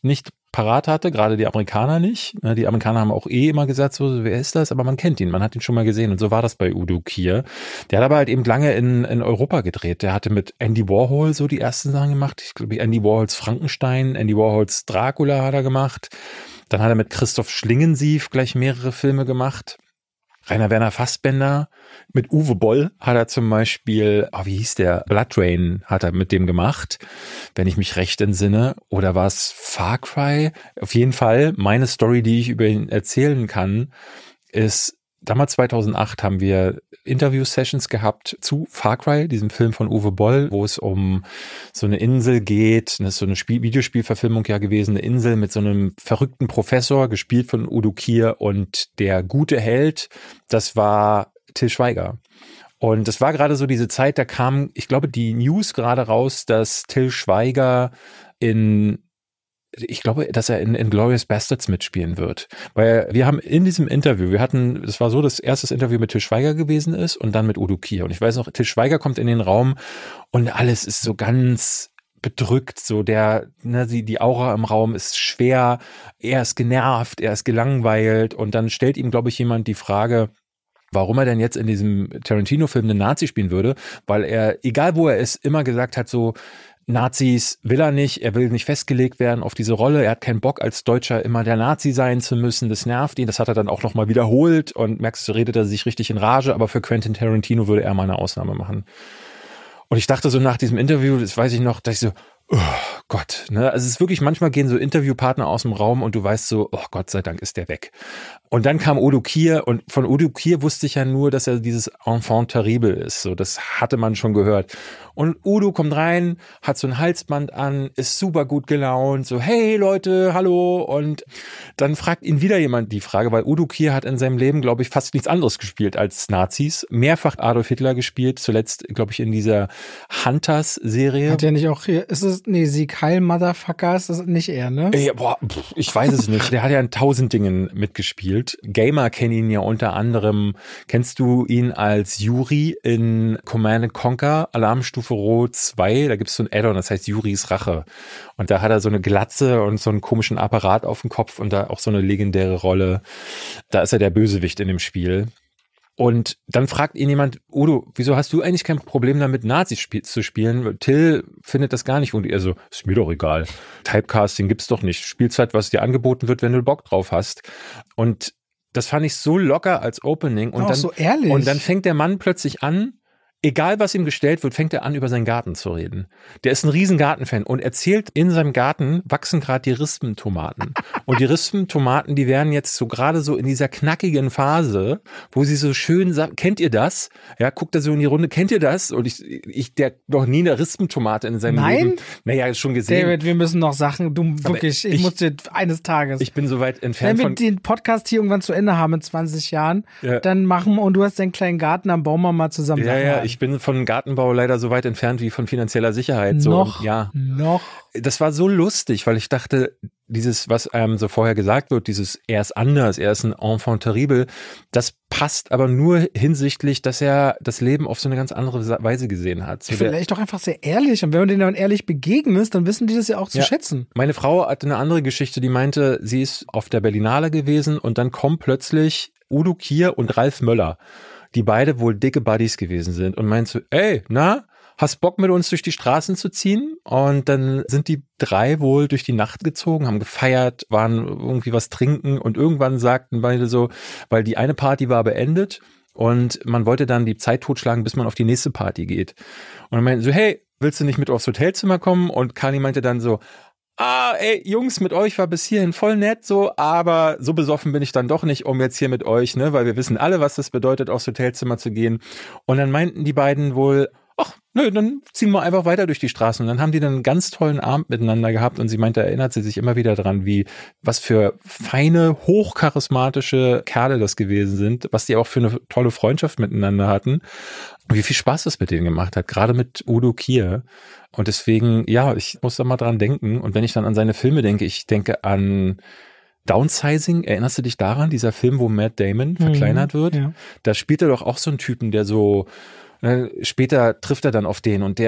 parat hatte, gerade die Amerikaner nicht. Die Amerikaner haben auch eh immer gesagt, so, wer ist das? Aber man kennt ihn, man hat ihn schon mal gesehen. Und so war das bei Udo Kier. Der hat aber halt eben lange in, in Europa gedreht. Der hatte mit Andy Warhol so die ersten Sachen gemacht. Ich glaube, Andy Warhols Frankenstein, Andy Warhols Dracula hat er gemacht. Dann hat er mit Christoph Schlingensief gleich mehrere Filme gemacht. Rainer Werner Fassbender, mit Uwe Boll hat er zum Beispiel, oh, wie hieß der? Blood Rain hat er mit dem gemacht, wenn ich mich recht entsinne. Oder war es Far Cry? Auf jeden Fall, meine Story, die ich über ihn erzählen kann, ist, damals zweitausendacht haben wir Interview-Sessions gehabt zu Far Cry, diesem Film von Uwe Boll, wo es um so eine Insel geht. Das ist so eine Spiel- Videospielverfilmung ja gewesen, eine Insel mit so einem verrückten Professor, gespielt von Udo Kier, und der gute Held, das war Til Schweiger. Und das war gerade so diese Zeit, da kam, ich glaube, die News gerade raus, dass Til Schweiger in Ich glaube, dass er in Inglourious Basterds mitspielen wird. Weil wir haben in diesem Interview, wir hatten, das war so, dass erstes Interview mit Til Schweiger gewesen ist und dann mit Udo Kier. Und ich weiß noch, Til Schweiger kommt in den Raum und alles ist so ganz bedrückt, so der, ne, die, die Aura im Raum ist schwer, er ist genervt, er ist gelangweilt, und dann stellt ihm, glaube ich, jemand die Frage, warum er denn jetzt in diesem Tarantino-Film einen Nazi spielen würde, weil er, egal wo er ist, immer gesagt hat, so, Nazis will er nicht, er will nicht festgelegt werden auf diese Rolle, er hat keinen Bock, als Deutscher immer der Nazi sein zu müssen, das nervt ihn, das hat er dann auch nochmal wiederholt, und merkst du, redet er sich richtig in Rage, aber für Quentin Tarantino würde er mal eine Ausnahme machen. Und ich dachte so nach diesem Interview, das weiß ich noch, dass ich so, oh Gott, ne, also es ist wirklich, manchmal gehen so Interviewpartner aus dem Raum und du weißt so, oh Gott sei Dank ist der weg. Und dann kam Udo Kier, und von Udo Kier wusste ich ja nur, dass er dieses Enfant terrible ist, so, das hatte man schon gehört. Und Udo kommt rein, hat so ein Halsband an, ist super gut gelaunt, so, hey Leute, hallo, und dann fragt ihn wieder jemand die Frage, weil Udo Kier hat in seinem Leben, glaube ich, fast nichts anderes gespielt als Nazis, mehrfach Adolf Hitler gespielt, zuletzt, glaube ich, in dieser Hunters-Serie. Hat er nicht auch hier, ist es, nee, Sieg Heil Motherfuckers, das ist nicht er, ne? Ja, boah, pff, ich weiß es nicht. Der hat ja in tausend Dingen mitgespielt. Gamer kennen ihn ja unter anderem, kennst du ihn als Yuri in Command and Conquer, Alarmstufe Rot zwei, da gibt es so ein Add-on, das heißt Yuris Rache. Und da hat er so eine Glatze und so einen komischen Apparat auf dem Kopf und da auch so eine legendäre Rolle. Da ist er der Bösewicht in dem Spiel. Und dann fragt ihn jemand, Udo, wieso hast du eigentlich kein Problem damit, Nazis spiel- zu spielen? Till findet das gar nicht. Und er so, ist mir doch egal. Typecasting gibt's doch nicht. Spielst halt, was dir angeboten wird, wenn du Bock drauf hast. Und das fand ich so locker als Opening. Und auch dann, so ehrlich. Und dann fängt der Mann plötzlich an, egal was ihm gestellt wird, fängt er an, über seinen Garten zu reden. Der ist ein riesen Gartenfan und erzählt, in seinem Garten wachsen gerade die Rispentomaten. Und die Rispentomaten, die werden jetzt so gerade so in dieser knackigen Phase, wo sie so schön sagen, kennt ihr das? Ja, guckt er so in die Runde, kennt ihr das? Und ich, ich der noch nie eine Rispentomate in seinem Nein? Leben. Naja, schon gesehen. David, wir müssen noch Sachen, du wirklich, ich, ich muss dir eines Tages. Ich bin so weit entfernt Wenn wir von... den Podcast hier irgendwann zu Ende haben in zwanzig Jahren, Ja. dann machen wir, und du hast deinen kleinen Garten, dann bauen wir mal zusammen. Ja, Sachen ja, rein. ich bin von Gartenbau leider so weit entfernt wie von finanzieller Sicherheit. So, noch, und ja. noch. Das war so lustig, weil ich dachte, dieses, was einem so vorher gesagt wird, dieses, er ist anders, er ist ein Enfant terrible, das passt aber nur hinsichtlich, dass er das Leben auf so eine ganz andere Weise gesehen hat. So Vielleicht auch einfach sehr ehrlich. Und wenn man denen dann ehrlich begegnet, dann wissen die das ja auch zu Ja. schätzen. Meine Frau hatte eine andere Geschichte, die meinte, sie ist auf der Berlinale gewesen und dann kommen plötzlich Udo Kier und Ralf Möller, die beide wohl dicke Buddies gewesen sind, und meint so, ey, na, hast Bock mit uns durch die Straßen zu ziehen? Und dann sind die drei wohl durch die Nacht gezogen, haben gefeiert, waren irgendwie was trinken, und irgendwann sagten beide so, weil die eine Party war beendet und man wollte dann die Zeit totschlagen, bis man auf die nächste Party geht. Und dann meinten so, hey, willst du nicht mit aufs Hotelzimmer kommen? Und Kani meinte dann so, ah, ey, Jungs, mit euch war bis hierhin voll nett so, aber so besoffen bin ich dann doch nicht, um jetzt hier mit euch, ne, weil wir wissen alle, was das bedeutet, aufs Hotelzimmer zu gehen. Und dann meinten die beiden wohl, ach, nö, dann ziehen wir einfach weiter durch die Straßen. Und dann haben die dann einen ganz tollen Abend miteinander gehabt, und sie meinte, erinnert sie sich immer wieder dran, wie, was für feine, hochcharismatische Kerle das gewesen sind, was die auch für eine tolle Freundschaft miteinander hatten. Und wie viel Spaß das mit denen gemacht hat, gerade mit Udo Kier. Und deswegen, ja, ich muss da mal dran denken. Und wenn ich dann an seine Filme denke, ich denke an Downsizing. Erinnerst du dich daran, dieser Film, wo Matt Damon verkleinert wird? Ja. Da spielt er doch auch so einen Typen, der so, ne, später trifft er dann auf den, und der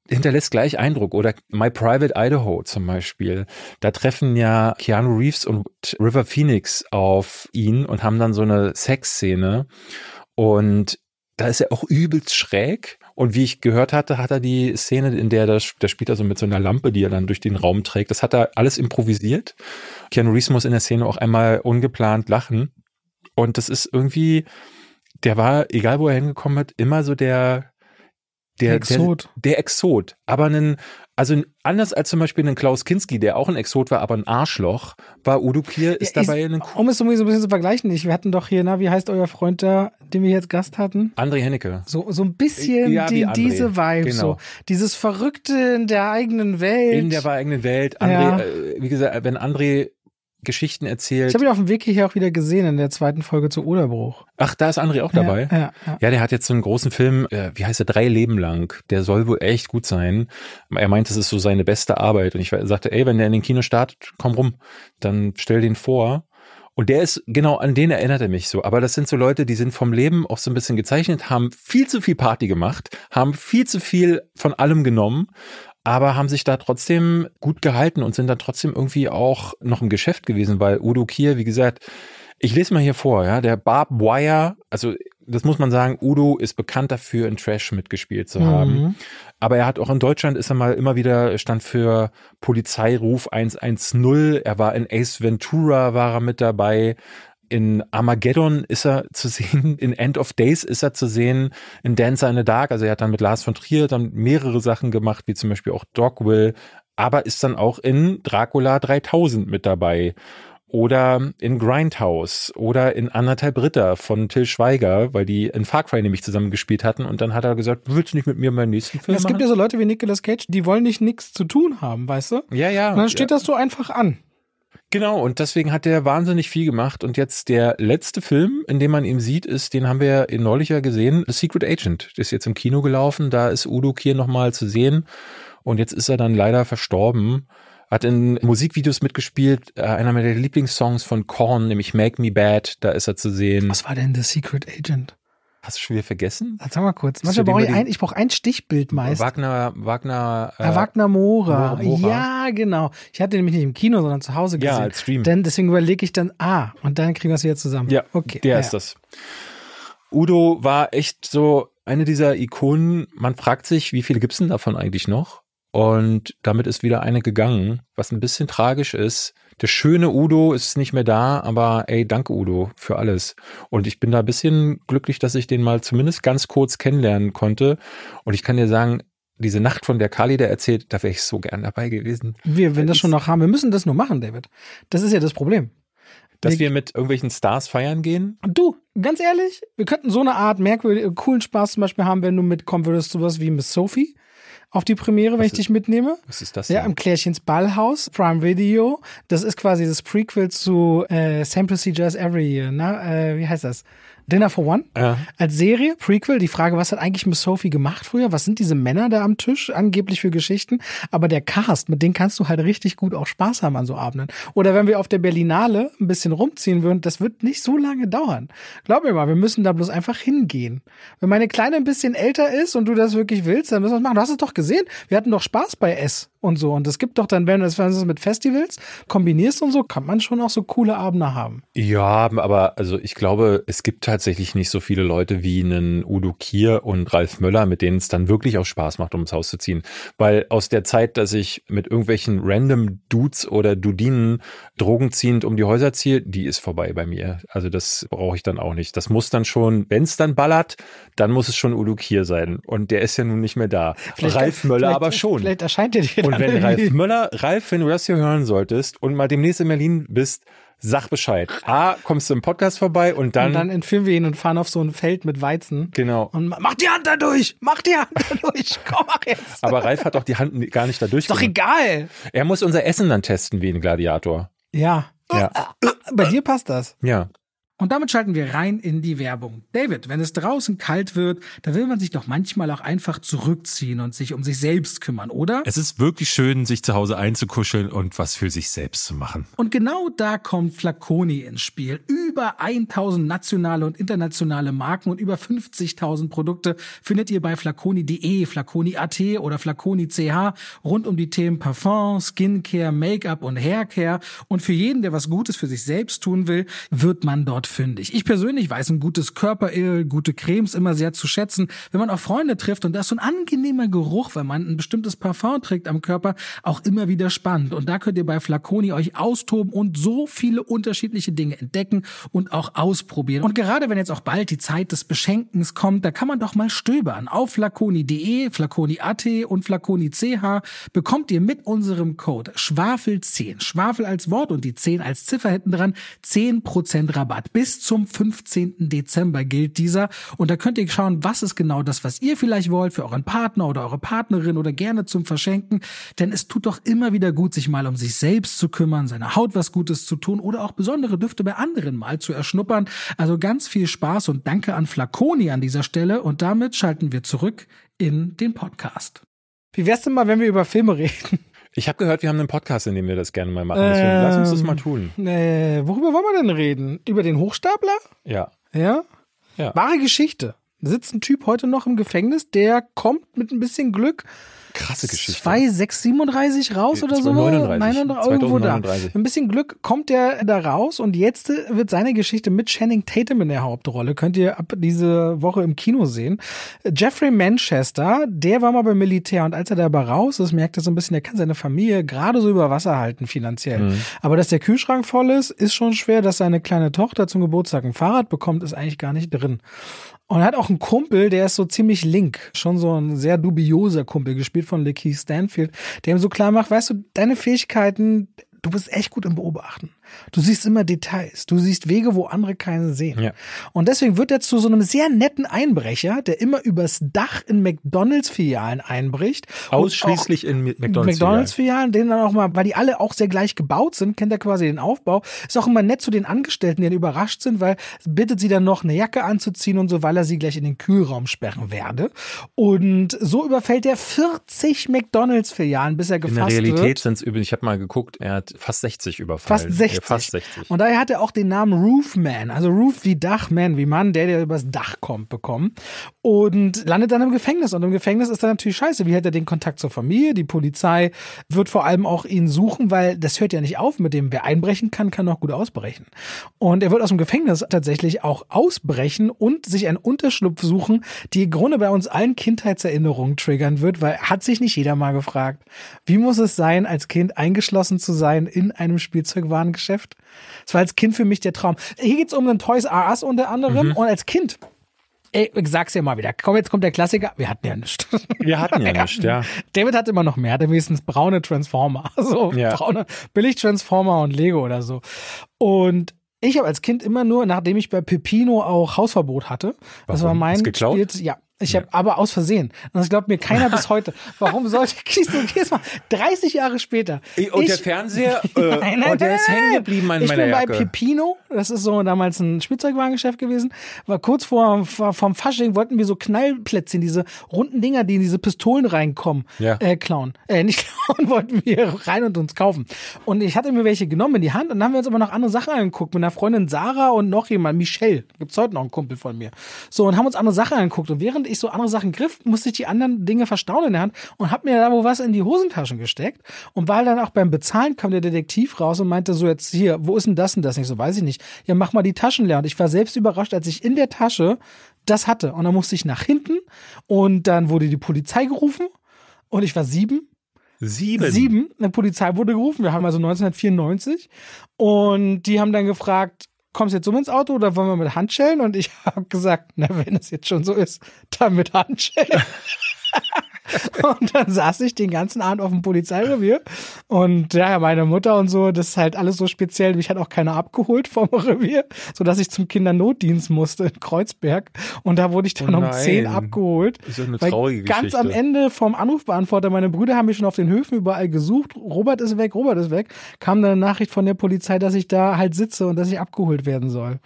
hinterlässt gleich Eindruck. Oder My Private Idaho zum Beispiel. Da treffen ja Keanu Reeves und River Phoenix auf ihn und haben dann so eine Sexszene. Und da ist er auch übelst schräg. Und wie ich gehört hatte, hat er die Szene, in der das, der spielt er so mit so einer Lampe, die er dann durch den Raum trägt. Das hat er alles improvisiert. Keanu Reeves muss in der Szene auch einmal ungeplant lachen. Und das ist irgendwie, der war, egal wo er hingekommen hat, immer so der, der Exot. Der, der Exot. Aber einen, also anders als zum Beispiel einen Klaus Kinski, der auch ein Exot war, aber ein Arschloch, war Udo Kier, ist ja, dabei ein... Um es so ein bisschen zu vergleichen, wir hatten doch hier, na, wie heißt euer Freund da, den wir jetzt Gast hatten? André Hennecke. So, so ein bisschen ja, die, diese Vibe, genau. so. Dieses Verrückte in der eigenen Welt. In der eigenen Welt. André, ja. äh, wie gesagt, wenn André Geschichten erzählt. Ich habe ihn auf dem Weg hierher auch wieder gesehen in der zweiten Folge zu Oderbruch. Ach, da ist André auch dabei? Ja, ja, ja. Ja, der hat jetzt so einen großen Film, äh, wie heißt der, Drei Leben lang. Der soll wohl echt gut sein. Er meint, das ist so seine beste Arbeit. Und ich sagte, ey, wenn der in den Kino startet, komm rum, dann stell den vor. Und der ist, genau, an den erinnert er mich so. Aber das sind so Leute, die sind vom Leben auch so ein bisschen gezeichnet, haben viel zu viel Party gemacht, haben viel zu viel von allem genommen, aber haben sich da trotzdem gut gehalten und sind dann trotzdem irgendwie auch noch im Geschäft gewesen, weil Udo Kier, wie gesagt, ich lese mal hier vor, ja, der Barb Wire, also das muss man sagen, Udo ist bekannt dafür, in Trash mitgespielt zu haben, mhm. aber er hat auch in Deutschland, ist er mal immer wieder, stand für Polizeiruf eins eins null, er war in Ace Ventura, war er mit dabei, in Armageddon ist er zu sehen, in End of Days ist er zu sehen, in Dancer in the Dark, also er hat dann mit Lars von Trier dann mehrere Sachen gemacht, wie zum Beispiel auch Dogville, aber ist dann auch in Dracula dreitausend mit dabei oder in Grindhouse oder in Anderthalb Ritter von Till Schweiger, weil die in Far Cry nämlich zusammen gespielt hatten und dann hat er gesagt, willst du nicht mit mir meinen nächsten Film machen? Es gibt ja so Leute wie Nicolas Cage, die wollen nicht nichts zu tun haben, weißt du? Ja, ja. Und dann steht ja. das so einfach an. Genau, und deswegen hat der wahnsinnig viel gemacht. Und jetzt der letzte Film, in dem man ihn sieht, ist, den haben wir ja neulich ja gesehen, The Secret Agent. Der ist jetzt im Kino gelaufen, da ist Udo Kier nochmal zu sehen. Und jetzt ist er dann leider verstorben. Hat in Musikvideos mitgespielt, äh, einer meiner Lieblingssongs von Korn, nämlich Make Me Bad, da ist er zu sehen. Was war denn The Secret Agent? Hast du schon wieder vergessen? Sag mal kurz. Manchmal brauche ich ein, ich brauche ein Stichbild meist. Wagner, Wagner, äh, ah, Wagner Mora. Mora. Ja, genau. Ich hatte den nämlich nicht im Kino, sondern zu Hause gesehen. Ja, als Stream. Denn deswegen überlege ich dann, ah, und dann kriegen wir es wieder zusammen. Ja, okay. Der ja, ist ja. das. Udo war echt so eine dieser Ikonen. Man fragt sich, wie viele gibt's denn davon eigentlich noch? Und damit ist wieder eine gegangen, was ein bisschen tragisch ist. Der schöne Udo ist nicht mehr da, aber ey, danke Udo für alles. Und ich bin da ein bisschen glücklich, dass ich den mal zumindest ganz kurz kennenlernen konnte. Und ich kann dir sagen, diese Nacht, von der Kali da erzählt, da wäre ich so gern dabei gewesen. Wir, wenn das schon noch haben, wir müssen das nur machen, David. Das ist ja das Problem. Dass wir, wir mit irgendwelchen Stars feiern gehen? Du, ganz ehrlich, wir könnten so eine Art merkwürdigen, coolen Spaß zum Beispiel haben, wenn du mitkommen würdest, sowas wie Miss Sophie. Auf die Premiere, wenn was ich ist, dich mitnehme. Was ist das denn? Ja, im Klärchens Ballhaus, Prime Video. Das ist quasi das Prequel zu äh, Same Procedure as Every Year. Na, äh, wie heißt das? Dinner for One. Ja. Als Serie, Prequel. Die Frage, was hat eigentlich Miss Sophie gemacht früher? Was sind diese Männer da am Tisch angeblich für Geschichten? Aber der Cast, mit denen kannst du halt richtig gut auch Spaß haben an so Abenden. Oder wenn wir auf der Berlinale ein bisschen rumziehen würden, das wird nicht so lange dauern. Glaub mir mal, wir müssen da bloß einfach hingehen. Wenn meine Kleine ein bisschen älter ist und du das wirklich willst, dann müssen wir es machen. Du hast es doch gesehen. Wir hatten doch Spaß bei S und so. Und es gibt doch dann, wenn du es mit Festivals kombinierst und so, kann man schon auch so coole Abende haben. Ja, aber also ich glaube, es gibt tatsächlich nicht so viele Leute wie einen Udo Kier und Ralf Möller, mit denen es dann wirklich auch Spaß macht, um ins Haus zu ziehen. Weil aus der Zeit, dass ich mit irgendwelchen random Dudes oder Dudinen drogenziehend um die Häuser ziehe, die ist vorbei bei mir. Also das brauche ich dann auch nicht. Das muss dann schon, wenn es dann ballert, dann muss es schon Udo Kier sein. Und der ist ja nun nicht mehr da. Vielleicht, Ralf Möller aber vielleicht, schon. Vielleicht erscheint er dir Und wenn Ralf Möller, Ralf, wenn du das hier hören solltest und mal demnächst in Berlin bist, sag Bescheid. A, kommst du im Podcast vorbei und dann... Und dann entführen wir ihn und fahren auf so ein Feld mit Weizen. Genau. Und mach die Hand da durch! Mach die Hand da durch! Komm, mach jetzt! Aber Ralf hat doch die Hand gar nicht da durch. Ist doch egal! Er muss unser Essen dann testen wie ein Gladiator. Ja. Ja. Bei dir passt das. Ja. Und damit schalten wir rein in die Werbung. David, wenn es draußen kalt wird, da will man sich doch manchmal auch einfach zurückziehen und sich um sich selbst kümmern, oder? Es ist wirklich schön, sich zu Hause einzukuscheln und was für sich selbst zu machen. Und genau da kommt Flaconi ins Spiel. Über tausend nationale und internationale Marken und über fünfzigtausend Produkte findet ihr bei flaconi punkt de, flaconi punkt at oder flaconi punkt c h rund um die Themen Parfum, Skincare, Make-up und Haircare. Und für jeden, der was Gutes für sich selbst tun will, wird man dort fündig. Ich persönlich weiß ein gutes Körperöl, gute Cremes immer sehr zu schätzen. Wenn man auch Freunde trifft und da ist so ein angenehmer Geruch, wenn man ein bestimmtes Parfum trägt am Körper, auch immer wieder spannend. Und da könnt ihr bei Flaconi euch austoben und so viele unterschiedliche Dinge entdecken und auch ausprobieren. Und gerade wenn jetzt auch bald die Zeit des Beschenkens kommt, da kann man doch mal stöbern. Auf flaconi punkt de, flaconi punkt at und flaconi punkt c h bekommt ihr mit unserem Code Schwafel zehn, Schwafel als Wort und die zehn als Ziffer hinten dran, zehn Prozent Rabatt. Bis zum fünfzehnten Dezember gilt dieser. Und da könnt ihr schauen, was ist genau das, was ihr vielleicht wollt für euren Partner oder eure Partnerin oder gerne zum Verschenken. Denn es tut doch immer wieder gut, sich mal um sich selbst zu kümmern, seiner Haut was Gutes zu tun oder auch besondere Düfte bei anderen mal zu erschnuppern. Also ganz viel Spaß und danke an Flaconi an dieser Stelle. Und damit schalten wir zurück in den Podcast. Wie wär's denn mal, wenn wir über Filme reden? Ich habe gehört, wir haben einen Podcast, in dem wir das gerne mal machen. Deswegen ähm, lass uns das mal tun. Äh, worüber wollen wir denn reden? Über den Hochstapler? Ja. Ja? Ja. Wahre Geschichte. Da sitzt ein Typ heute noch im Gefängnis, der kommt mit ein bisschen Glück krasse Geschichte. zwei sechs siebenunddreißig raus oder so. neununddreißig Irgendwo da. Ein bisschen Glück kommt der da raus und jetzt wird seine Geschichte mit Channing Tatum in der Hauptrolle. Könnt ihr ab diese Woche im Kino sehen. Jeffrey Manchester, der war mal beim Militär und als er dabei raus ist, merkt er so ein bisschen, er kann seine Familie gerade so über Wasser halten finanziell. Mhm. Aber dass der Kühlschrank voll ist, ist schon schwer. Dass seine kleine Tochter zum Geburtstag ein Fahrrad bekommt, ist eigentlich gar nicht drin. Und er hat auch einen Kumpel, der ist so ziemlich link, schon so ein sehr dubioser Kumpel, gespielt von Lakeith Stanfield, der ihm so klar macht, weißt du, deine Fähigkeiten, du bist echt gut im Beobachten. Du siehst immer Details. Du siehst Wege, wo andere keine sehen. Ja. Und deswegen wird er zu so einem sehr netten Einbrecher, der immer übers Dach in McDonalds-Filialen einbricht. Ausschließlich in McDonalds-Filialen. McDonalds-Filialen, denen dann auch mal, weil die alle auch sehr gleich gebaut sind, kennt er quasi den Aufbau. Ist auch immer nett zu den Angestellten, die dann überrascht sind, weil bittet sie dann noch eine Jacke anzuziehen und so, weil er sie gleich in den Kühlraum sperren werde. Und so überfällt er vierzig McDonalds-Filialen, bis er gefasst wird. In der Realität sind es übrigens, ich habe mal geguckt, er hat fast sechzig überfallen. Fast sechzig. Fast sechzig. Und daher hat er auch den Namen Roofman, also Roof wie Dach, Man wie Mann, der, der übers Dach kommt, bekommen. Und landet dann im Gefängnis. Und im Gefängnis ist dann natürlich scheiße. Wie hält er den Kontakt zur Familie? Die Polizei wird vor allem auch ihn suchen, weil das hört ja nicht auf mit dem, wer einbrechen kann, kann auch gut ausbrechen. Und er wird aus dem Gefängnis tatsächlich auch ausbrechen und sich einen Unterschlupf suchen, die im Grunde bei uns allen Kindheitserinnerungen triggern wird, weil hat sich nicht jeder mal gefragt, wie muss es sein, als Kind eingeschlossen zu sein in einem Spielzeugwarengeschäft? Das war als Kind für mich der Traum. Hier geht es um einen Toys R Us unter anderem. Mhm. Und als Kind, ey, ich sag's ja mal wieder, komm, jetzt kommt der Klassiker, wir hatten ja nichts. Wir hatten ja nichts, ja. David hatte immer noch mehr, hatte wenigstens braune Transformer. So ja. braune Billig-Transformer und Lego oder so. Und ich habe als Kind immer nur, nachdem ich bei Pepino auch Hausverbot hatte, Warum? das war mein Spiel, ja. Ich habe ja. aber aus Versehen. Und das glaubt mir keiner bis heute. Warum sollte ich so jedes Mal dreißig Jahre später. Und ich, der Fernseher, äh, nein, nein, oh, der ist hängen geblieben an ich meiner Jacke. Ich bin bei Pepino, das ist so damals ein Spielzeugwarengeschäft gewesen, war kurz vor vom Fasching, wollten wir so Knallplätzchen, diese runden Dinger, die in diese Pistolen reinkommen, ja. äh, klauen. Äh, nicht klauen, wollten wir rein und uns kaufen. Und ich hatte mir welche genommen in die Hand und dann haben wir uns aber noch andere Sachen angeguckt, mit einer Freundin Sarah und noch jemand, Michelle, gibt's heute noch einen Kumpel von mir. So, und haben uns andere Sachen angeguckt und während ich so andere Sachen griff, musste ich die anderen Dinge verstauen in der Hand und hab mir da wo was in die Hosentaschen gesteckt und weil dann auch beim Bezahlen kam der Detektiv raus und meinte so, jetzt hier, wo ist denn das und das? Nicht so, weiß ich nicht. Ja, mach mal die Taschen leer. Und ich war selbst überrascht, als ich in der Tasche das hatte. Und dann musste ich nach hinten und dann wurde die Polizei gerufen und ich war sieben. Sieben? Sieben. Eine Polizei wurde gerufen. Wir haben also neunzehnhundertvierundneunzig und die haben dann gefragt, kommst du jetzt um ins Auto oder wollen wir mit Handschellen? Und ich habe gesagt, na, wenn es jetzt schon so ist, dann mit Handschellen. Und dann saß ich den ganzen Abend auf dem Polizeirevier und ja, meine Mutter und so, das ist halt alles so speziell. Mich hat auch keiner abgeholt vom Revier, sodass ich zum Kindernotdienst musste in Kreuzberg und da wurde ich dann Oh um nein. zehn abgeholt. Das ist ja eine weil traurige ganz Geschichte. am Ende vom Anrufbeantworter, meine Brüder haben mich schon auf den Höfen überall gesucht. Robert ist weg, Robert ist weg. Kam dann eine Nachricht von der Polizei, dass ich da halt sitze und dass ich abgeholt werden soll.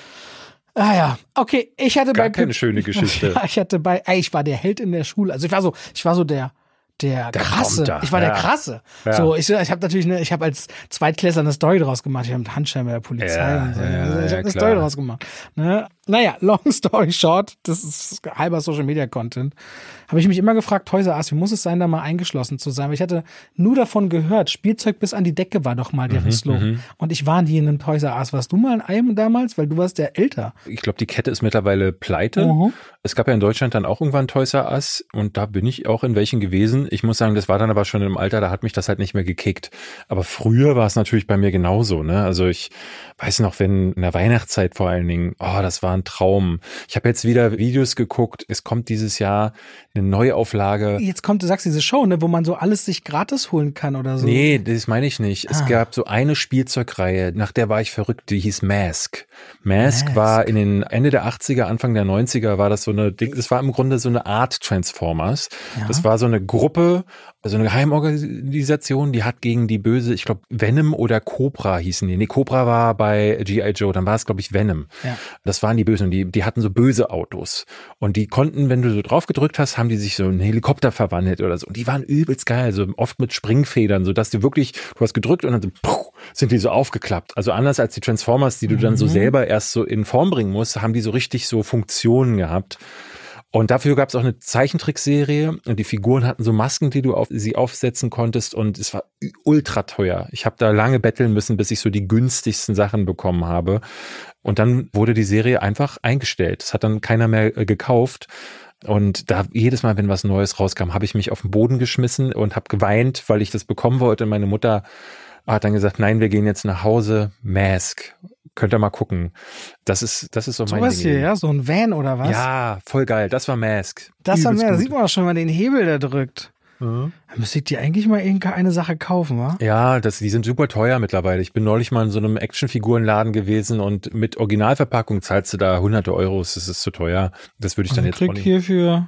Ah ja, okay, ich hatte Gar bei keine Pip- schöne Geschichte. Ja, ich hatte bei, ey, ich war der Held in der Schule. Also ich war so, ich war so der der, Der krasse. kommt da. Ich war Ja. der krasse. Ja. So, ich, ich habe natürlich eine, ich habe als Zweitklässler eine Story draus gemacht. Ich habe einen Handschein bei der Polizei Ja, und so. ja, ich ja, habe eine klar. Story draus gemacht. Ne? Naja, long story short, das ist halber Social Media Content. Habe ich mich immer gefragt, Toys R Us, wie muss es sein, da mal eingeschlossen zu sein? Weil ich hatte nur davon gehört, Spielzeug bis an die Decke war doch mal deren Mhm, Slogan. Und ich war nie in einem Toys R Us. Warst du mal in einem damals? Weil du warst ja älter. Ich glaube, die Kette ist mittlerweile pleite. Mhm. Es gab ja in Deutschland dann auch irgendwann Toys R Us und da bin ich auch in welchen gewesen. Ich muss sagen, das war dann aber schon im Alter, da hat mich das halt nicht mehr gekickt. Aber früher war es natürlich bei mir genauso, ne? Also ich weiß noch, wenn in der Weihnachtszeit vor allen Dingen, oh, das war ein Traum. Ich habe jetzt wieder Videos geguckt. Es kommt dieses Jahr eine Neuauflage. Jetzt kommt, du sagst diese Show, ne, wo man so alles sich gratis holen kann oder so. Nee, das meine ich nicht. Es Ah. gab so eine Spielzeugreihe, nach der war ich verrückt, die hieß Mask. Mask, Mask. war in den Ende der achtziger, Anfang der neunziger war das so eine Ding, das war im Grunde so eine Art Transformers. Ja. Das war so eine Gruppe, also eine Geheimorganisation, die hat gegen die böse, ich glaube Venom oder Cobra hießen die. Nee, Cobra war bei G I. Joe, dann war es glaube ich Venom. Ja. Das waren die Bösen, die, die hatten so böse Autos. Und die konnten, wenn du so drauf gedrückt hast, haben die sich so in einen Helikopter verwandelt oder so. Und die waren übelst geil, so oft mit Springfedern, so dass du wirklich, du hast gedrückt und dann so, puh, sind die so aufgeklappt. Also anders als die Transformers, die du dann so Mhm. selber erst so in Form bringen musst, haben die so richtig so Funktionen gehabt. Und dafür gab es auch eine Zeichentrickserie und die Figuren hatten so Masken, die du auf sie aufsetzen konntest und es war ultra teuer. Ich habe da lange betteln müssen, bis ich so die günstigsten Sachen bekommen habe. Und dann wurde die Serie einfach eingestellt. Das hat dann keiner mehr äh, gekauft. Und da jedes Mal, wenn was Neues rauskam, habe ich mich auf den Boden geschmissen und habe geweint, weil ich das bekommen wollte. Meine Mutter hat dann gesagt, nein, wir gehen jetzt nach Hause. Mask. Könnt ihr mal gucken. Das ist, das ist so mein Sowas Ding. hier, ja, so ein Van oder was? Ja, voll geil. Das war Mask. Das war Übelst mehr, da gut. sieht man auch schon mal den Hebel, der drückt. Mhm. Da müsste ich dir eigentlich mal irgendeine Sache kaufen, wa? Ja, das, die sind super teuer mittlerweile. Ich bin neulich mal in so einem Actionfigurenladen gewesen und mit Originalverpackung zahlst du da hunderte Euros. Das ist zu teuer. Das würde ich dann Also jetzt auch krieg nicht. hierfür,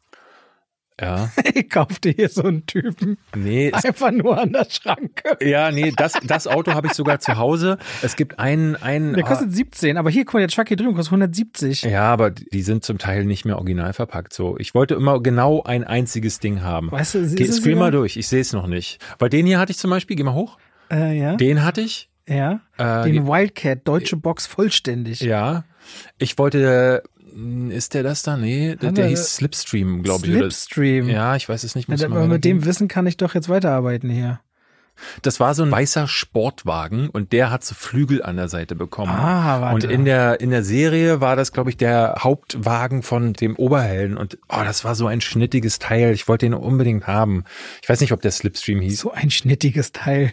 Ja, ich kauf dir hier so einen Typen. nee, es, Einfach nur an der Schranke. ja, nee, das, das Auto habe ich sogar zu Hause. Es gibt einen, einen. Der kostet siebzehn, aber hier, guck mal, der Truck hier drüben kostet hundertsiebzig. Ja, aber die sind zum Teil nicht mehr original verpackt. So, ich wollte immer genau ein einziges Ding haben. Weißt du, ist Geh, es screen sogar- mal durch, ich sehe es noch nicht. Weil den hier hatte ich zum Beispiel, geh mal hoch. Äh, ja, Den hatte ich. ja. Äh, Den Wildcat, deutsche Box vollständig. Ja. Ich wollte, äh, ist der das da? Nee, der, Haben der wir- hieß Slipstream, glaube ich. oder- Slipstream. Ja, ich weiß es nicht. Muss Ja, mal aber mit reingehen. dem Wissen kann ich doch jetzt weiterarbeiten hier. Das war so ein weißer Sportwagen und der hat so Flügel an der Seite bekommen. Ah, warte. Und in der, in der Serie war das, glaube ich, der Hauptwagen von dem Oberhelden. Und oh, das war so ein schnittiges Teil. Ich wollte den unbedingt haben. Ich weiß nicht, ob der Slipstream hieß. So ein schnittiges Teil.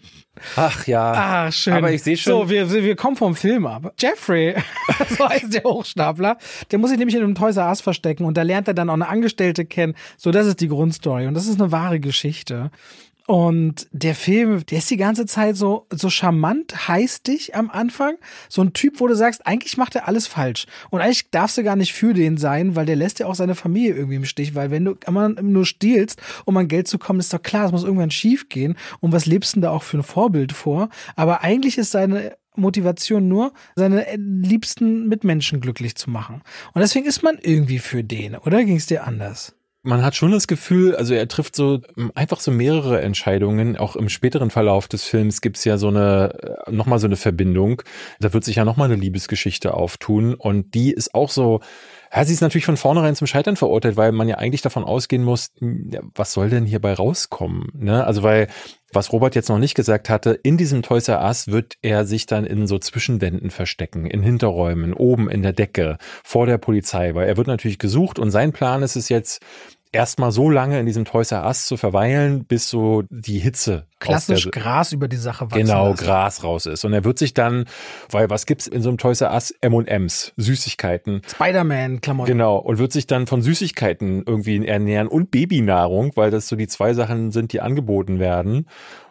Ach ja. Ah, schön. Aber ich sehe schon. So, wir, wir kommen vom Film ab. Jeffrey, so heißt der Hochstapler, der muss sich nämlich in einem Toys R Us verstecken und da lernt er dann auch eine Angestellte kennen. So, das ist die Grundstory und das ist eine wahre Geschichte. Und der Film, der ist die ganze Zeit so, so charmant, heistig am Anfang. So ein Typ, wo du sagst, eigentlich macht er alles falsch. Und eigentlich darfst du gar nicht für den sein, weil der lässt ja auch seine Familie irgendwie im Stich. Weil wenn du immer nur stiehlst, um an Geld zu kommen, ist doch klar, es muss irgendwann schief gehen. Und was lebst du denn da auch für ein Vorbild vor? Aber eigentlich ist seine Motivation nur, seine liebsten Mitmenschen glücklich zu machen. Und deswegen ist man irgendwie für den. Oder ging es dir anders? Man hat schon das Gefühl, also er trifft so ähm, einfach so mehrere Entscheidungen. Auch im späteren Verlauf des Films gibt's ja so eine, äh, nochmal so eine Verbindung. Da wird sich ja nochmal eine Liebesgeschichte auftun. Und die ist auch so, ja, sie ist natürlich von vornherein zum Scheitern verurteilt, weil man ja eigentlich davon ausgehen muss, ja, was soll denn hierbei rauskommen? Ne? Also weil, was Robert jetzt noch nicht gesagt hatte, in diesem Toys R Us wird er sich dann in so Zwischenwänden verstecken, in Hinterräumen, oben in der Decke, vor der Polizei, weil er wird natürlich gesucht und sein Plan ist es jetzt, erstmal so lange in diesem Toys R Us zu verweilen, bis so die Hitze klassisch aus der, Gras über die Sache wachsen genau, lassen. Gras raus ist. Und er wird sich dann, weil was gibt's in so einem Toys R Us? M und M's, Süßigkeiten. Spider-Man-Klamotten. Genau, und wird sich dann von Süßigkeiten irgendwie ernähren und Babynahrung, weil das so die zwei Sachen sind, die angeboten werden.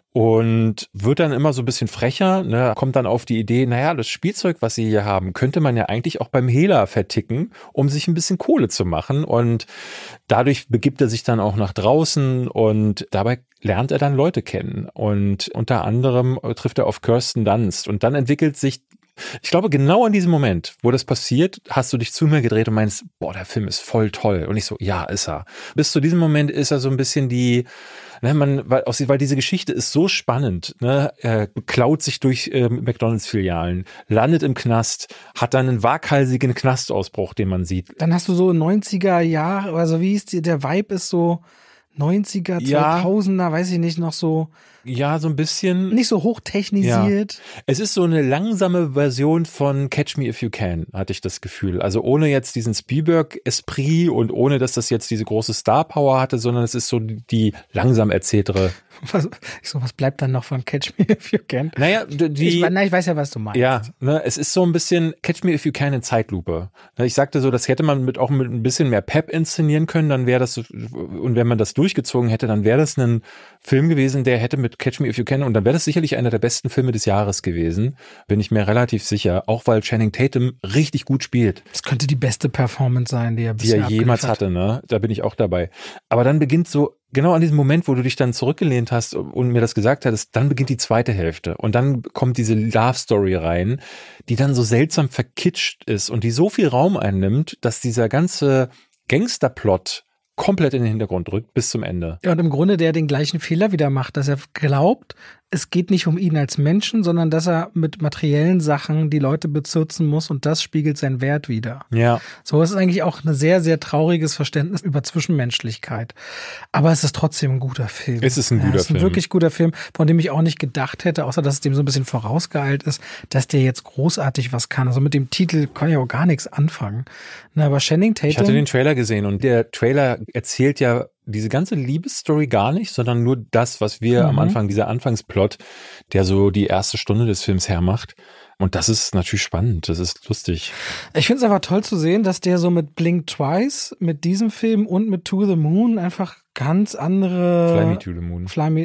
Und wird dann immer so ein bisschen frecher, ne, kommt dann auf die Idee, naja, das Spielzeug, was sie hier haben, könnte man ja eigentlich auch beim Hehler verticken, um sich ein bisschen Kohle zu machen. Und dadurch begibt er sich dann auch nach draußen und dabei lernt er dann Leute kennen. Und unter anderem trifft er auf Kirsten Dunst. Und dann entwickelt sich, ich glaube, genau in diesem Moment, wo das passiert, hast du dich zu mir gedreht und meinst, boah, der Film ist voll toll. Und ich so, ja, ist er. Bis zu diesem Moment ist er so ein bisschen die, ne, man, weil, weil diese Geschichte ist so spannend, ne, er klaut sich durch äh, McDonalds-Filialen, landet im Knast, hat dann einen waghalsigen Knastausbruch, den man sieht. Dann hast du so neunziger Jahre, also wie ist die, der Vibe ist so neunziger, Ja. zweitausender, weiß ich nicht, noch so, Ja, so ein bisschen. nicht so hochtechnisiert. Es ist so eine langsame Version von Catch Me If You Can, hatte ich das Gefühl. Also ohne jetzt diesen Spielberg-Esprit und ohne, dass das jetzt diese große Star-Power hatte, sondern es ist so die langsam erzähltere. Was, ich so, was bleibt dann noch von Catch Me If You Can? Naja, die... Ich, na, ich weiß ja, was du meinst. Ja, ne, es ist so ein bisschen Catch Me If You Can in Zeitlupe. Ne, ich sagte so, das hätte man mit auch mit ein bisschen mehr Pep inszenieren können, dann wäre das, und wenn man das durchgezogen hätte, dann wäre das ein Film gewesen, der hätte mit Catch Me If You Can, und dann wäre das sicherlich einer der besten Filme des Jahres gewesen, bin ich mir relativ sicher, auch weil Channing Tatum richtig gut spielt. Das könnte die beste Performance sein, die er Die bisher er jemals abgeliefert hatte, ne? Da bin ich auch dabei. Aber dann beginnt so, genau an diesem Moment, wo du dich dann zurückgelehnt hast und mir das gesagt hattest, dann beginnt die zweite Hälfte. Und dann kommt diese Love-Story rein, die dann so seltsam verkitscht ist und die so viel Raum einnimmt, dass dieser ganze Gangsterplot komplett in den Hintergrund rückt bis zum Ende. Ja, und im Grunde der den gleichen Fehler wieder macht, dass er glaubt, es geht nicht um ihn als Menschen, sondern dass er mit materiellen Sachen die Leute bezirzen muss und das spiegelt seinen Wert wider. Ja. So, es ist eigentlich auch ein sehr, sehr trauriges Verständnis über Zwischenmenschlichkeit. Aber es ist trotzdem ein guter Film. Es ist ein guter ja, es ist ein Film. wirklich guter Film, von dem ich auch nicht gedacht hätte, außer dass es dem so ein bisschen vorausgeeilt ist, dass der jetzt großartig was kann. Also mit dem Titel kann ich auch gar nichts anfangen. Na, aber Channing Tatum. Ich hatte den Trailer gesehen und der Trailer erzählt ja diese ganze Liebesstory gar nicht, sondern nur das, was wir Mhm. am Anfang, dieser Anfangsplot, der so die erste Stunde des Films hermacht. Und das ist natürlich spannend, das ist lustig. Ich finde es einfach toll zu sehen, dass der so mit Blink Twice, mit diesem Film und mit To the Moon einfach ganz andere... Fly Me to the Moon. Fly Me...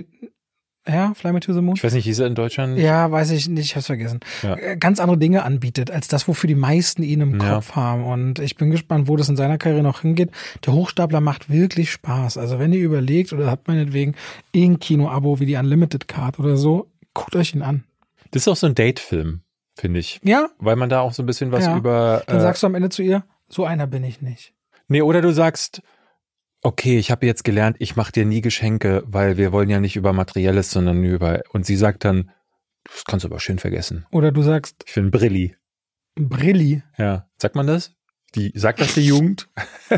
Ja, Fly Me to the Moon? Ich weiß nicht, hieß er in Deutschland? Ja, weiß ich nicht, ich hab's vergessen. Ja. Äh, Ganz andere Dinge anbietet, als das, wofür die meisten ihn im Ja. Kopf haben. Und ich bin gespannt, wo das in seiner Karriere noch hingeht. Der Hochstapler macht wirklich Spaß. Also wenn ihr überlegt, oder habt meinetwegen eh ein Kino-Abo wie die Unlimited Card oder so, guckt euch ihn an. Das ist auch so ein Date-Film, finde ich. Ja, Weil man da auch so ein bisschen was Ja. über... dann äh, sagst du am Ende zu ihr, so einer bin ich nicht. Nee, oder du sagst, okay, ich habe jetzt gelernt, ich mache dir nie Geschenke, weil wir wollen ja nicht über Materielles, sondern über... Und sie sagt dann, das kannst du aber schön vergessen. Oder du sagst, Ich finde Brilli. Brilli. Ja, sagt man das? Die, sagt das die Jugend?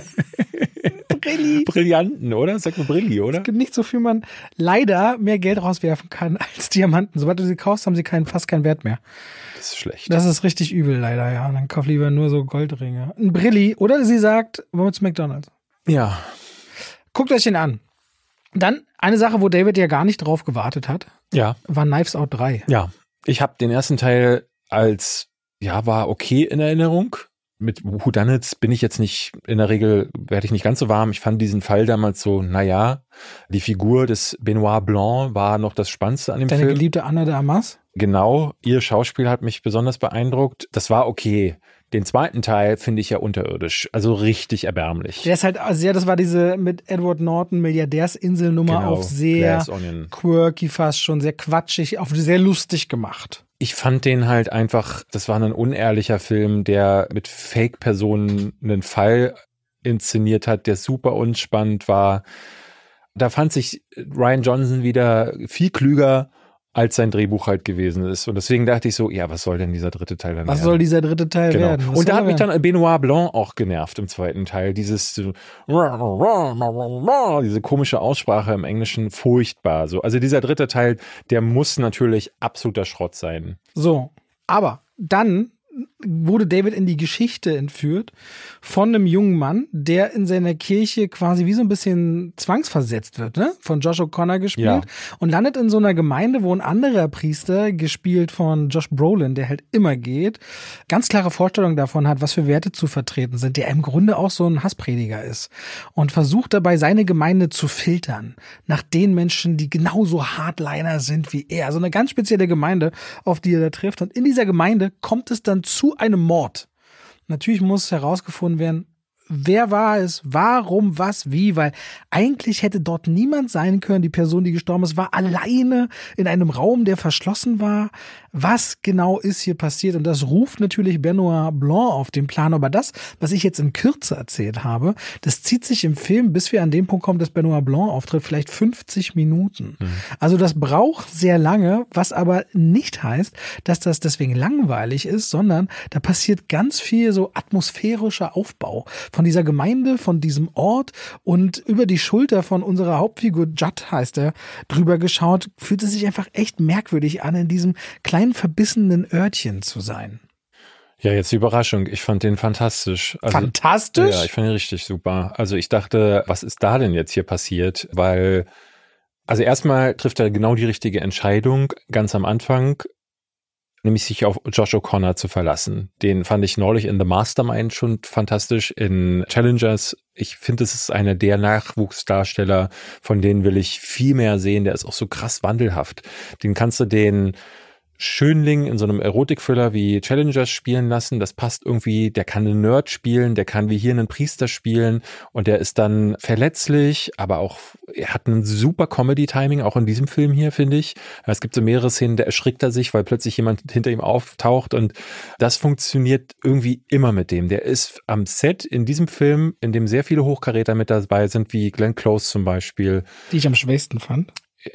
Brilli. Brillanten, oder? Sagt man Brilli, oder? Es gibt nicht so viel man leider mehr Geld rauswerfen kann als Diamanten. Sobald du sie kaufst, haben sie keinen, fast keinen Wert mehr. Das ist schlecht. Das ist richtig übel leider, ja. Und dann kauf lieber nur so Goldringe. Ein Brilli. Oder sie sagt, wollen wir zu McDonald's. Ja. Guckt euch den an. Dann eine Sache, wo David ja gar nicht drauf gewartet hat, Ja. war Knives Out drei. Ja. Ich habe den ersten Teil als, ja, war okay in Erinnerung. Mit Whodunits bin ich jetzt nicht, in der Regel werde ich nicht ganz so warm. Ich fand diesen Fall damals so, naja, die Figur des Benoit Blanc war noch das Spannendste an dem Deine Film. geliebte Anna de Armas. Genau, ihr Schauspiel hat mich besonders beeindruckt. Das war okay. Den zweiten Teil finde ich ja unterirdisch, also richtig erbärmlich. Der ist halt sehr, das war diese mit Edward Norton Milliardärsinselnummer Genau, auf sehr Glass Onion. quirky fast schon, sehr quatschig, auf sehr lustig gemacht. Ich fand den halt einfach, das war ein unehrlicher Film, der mit Fake-Personen einen Fall inszeniert hat, der super unspannend war. Da fand sich Rian Johnson wieder viel klüger, als sein Drehbuch halt gewesen ist. Und deswegen dachte ich so, ja, was soll denn dieser dritte Teil dann Was werden? soll dieser dritte Teil Genau. werden? Was Und soll da er hat mich werden? dann Benoit Blanc auch genervt im zweiten Teil. Dieses, so, diese komische Aussprache im Englischen, furchtbar. So, also dieser dritte Teil, der muss natürlich absoluter Schrott sein. So, aber dann wurde David in die Geschichte entführt von einem jungen Mann, der in seiner Kirche quasi wie so ein bisschen zwangsversetzt wird, ne? Von Josh O'Connor gespielt ja. und landet in so einer Gemeinde, wo ein anderer Priester, gespielt von Josh Brolin, der halt immer geht, ganz klare Vorstellungen davon hat, was für Werte zu vertreten sind, der im Grunde auch so ein Hassprediger ist und versucht dabei, seine Gemeinde zu filtern nach den Menschen, die genauso Hardliner sind wie er. Also eine ganz spezielle Gemeinde, auf die er da trifft. Und in dieser Gemeinde kommt es dann zu einem Mord. Natürlich muss herausgefunden werden, wer war es, warum, was, wie, weil eigentlich hätte dort niemand sein können. Die Person, die gestorben ist, war alleine in einem Raum, der verschlossen war. Was genau ist hier passiert? Und das ruft natürlich Benoit Blanc auf den Plan. Aber das, was ich jetzt in Kürze erzählt habe, das zieht sich im Film, bis wir an den Punkt kommen, dass Benoit Blanc auftritt, vielleicht fünfzig Minuten. Mhm. Also das braucht sehr lange, was aber nicht heißt, dass das deswegen langweilig ist, sondern da passiert ganz viel so atmosphärischer Aufbau von dieser Gemeinde, von diesem Ort, und über die Schulter von unserer Hauptfigur, Judd heißt er, drüber geschaut, fühlt es sich einfach echt merkwürdig an, in diesem kleinen verbissenen Örtchen zu sein. Ja, jetzt die Überraschung. Ich fand den fantastisch. Also, fantastisch? Ja, ich fand ihn richtig super. Also ich dachte, was ist da denn jetzt hier passiert? Weil, also erstmal trifft er genau die richtige Entscheidung ganz am Anfang, nämlich sich auf Josh O'Connor zu verlassen. Den fand ich neulich in The Mastermind schon fantastisch, in Challengers. Ich finde, es ist einer der Nachwuchsdarsteller, von denen will ich viel mehr sehen. Der ist auch so krass wandelhaft. Den kannst du den Schönling in so einem Erotik-Thriller wie Challengers spielen lassen. Das passt irgendwie. Der kann einen Nerd spielen, der kann wie hier einen Priester spielen und der ist dann verletzlich, aber auch, er hat ein super Comedy-Timing, auch in diesem Film hier, finde ich. Es gibt so mehrere Szenen, da erschrickt er sich, weil plötzlich jemand hinter ihm auftaucht und das funktioniert irgendwie immer mit dem. Der ist am Set in diesem Film, in dem sehr viele Hochkaräter mit dabei sind, wie Glenn Close zum Beispiel. Die ich am schwächsten fand.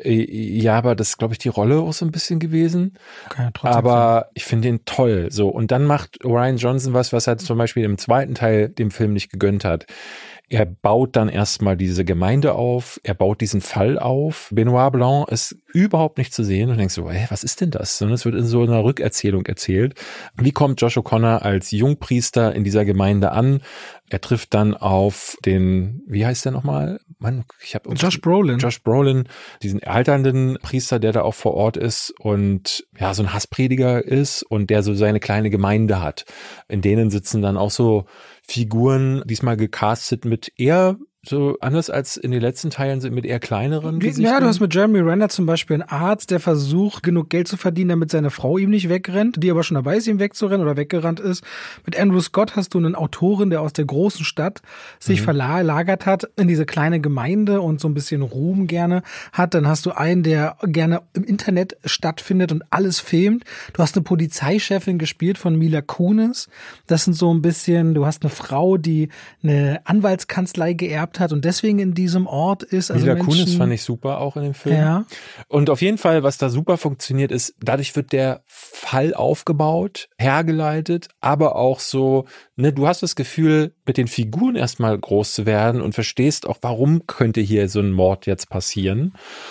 Ja, aber das ist, glaube ich, die Rolle auch so ein bisschen gewesen. Okay, trotzdem. Aber ich finde ihn toll. So, und dann macht Rian Johnson was, was er zum Beispiel im zweiten Teil dem Film nicht gegönnt hat. Er baut dann erstmal diese Gemeinde auf, er baut diesen Fall auf. Benoit Blanc ist überhaupt nicht zu sehen und denkst so, ey, was ist denn das? Und es wird in so einer Rückerzählung erzählt. Wie kommt Josh O'Connor als Jungpriester in dieser Gemeinde an? Er trifft dann auf den, wie heißt der nochmal? Mann, ich habe Josh Brolin. Josh Brolin, diesen alternden Priester, der da auch vor Ort ist und ja, so ein Hassprediger ist und der so seine kleine Gemeinde hat. In denen sitzen dann auch so Figuren, diesmal gecastet mit eher so anders als in den letzten Teilen, sind mit eher kleineren Gesichtern. Ja, du hast mit Jeremy Renner zum Beispiel einen Arzt, der versucht, genug Geld zu verdienen, damit seine Frau ihm nicht wegrennt, die aber schon dabei ist, ihm wegzurennen oder weggerannt ist. Mit Andrew Scott hast du einen Autorin, der aus der großen Stadt sich mhm. verlagert hat in diese kleine Gemeinde und so ein bisschen Ruhm gerne hat. Dann hast du einen, der gerne im Internet stattfindet und alles filmt. Du hast eine Polizeichefin gespielt von Mila Kunis. Das sind so ein bisschen, du hast eine Frau, die eine Anwaltskanzlei geerbt hat und deswegen in diesem Ort ist. Also Mila Menschen, Kunis fand ich super auch in dem Film. Ja. Und auf jeden Fall, was da super funktioniert ist, dadurch wird der Fall aufgebaut, hergeleitet, aber auch so, ne, du hast das Gefühl, mit den Figuren erstmal groß zu werden und verstehst auch, warum könnte hier so ein Mord jetzt passieren.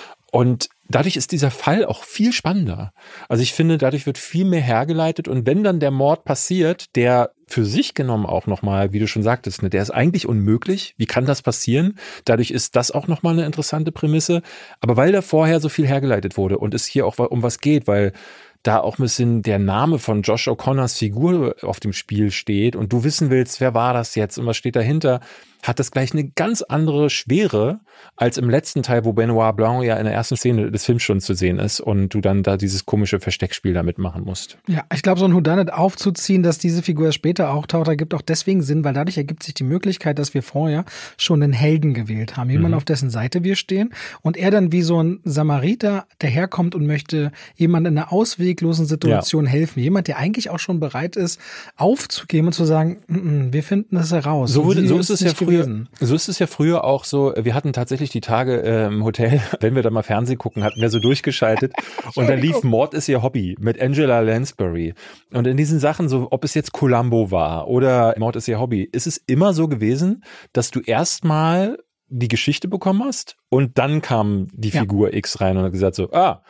Und dadurch ist dieser Fall auch viel spannender. Also ich finde, dadurch wird viel mehr hergeleitet und wenn dann der Mord passiert, der für sich genommen auch nochmal, wie du schon sagtest, ne, der ist eigentlich unmöglich. Wie kann das passieren? Dadurch ist das auch nochmal eine interessante Prämisse. Aber weil da vorher so viel hergeleitet wurde und es hier auch um was geht, weil da auch ein bisschen der Name von Josh O'Connors Figur auf dem Spiel steht und du wissen willst, wer war das jetzt und was steht dahinter, hat das gleich eine ganz andere Schwere als im letzten Teil, wo Benoit Blanc ja in der ersten Szene des Films schon zu sehen ist und du dann da dieses komische Versteckspiel damit machen musst. Ja, ich glaube, so ein Whodunit aufzuziehen, dass diese Figur erst später auftaucht, ergibt auch deswegen Sinn, weil dadurch ergibt sich die Möglichkeit, dass wir vorher schon einen Helden gewählt haben, jemanden, mhm. auf dessen Seite wir stehen und er dann wie so ein Samariter daherkommt und möchte jemand in einer ausweglosen Situation ja. helfen. Jemand, der eigentlich auch schon bereit ist, aufzugeben und zu sagen, N-n, wir finden das heraus. So, wurde, so ist es ja früher. So ist es ja früher auch so, wir hatten tatsächlich die Tage äh, im Hotel, wenn wir da mal Fernsehen gucken, hatten wir so durchgeschaltet und dann lief Mord ist ihr Hobby mit Angela Lansbury. Und in diesen Sachen, so ob es jetzt Columbo war oder Mord ist ihr Hobby, ist es immer so gewesen, dass du erstmal die Geschichte bekommen hast und dann kam die Figur ja. X rein und hat gesagt so, ah,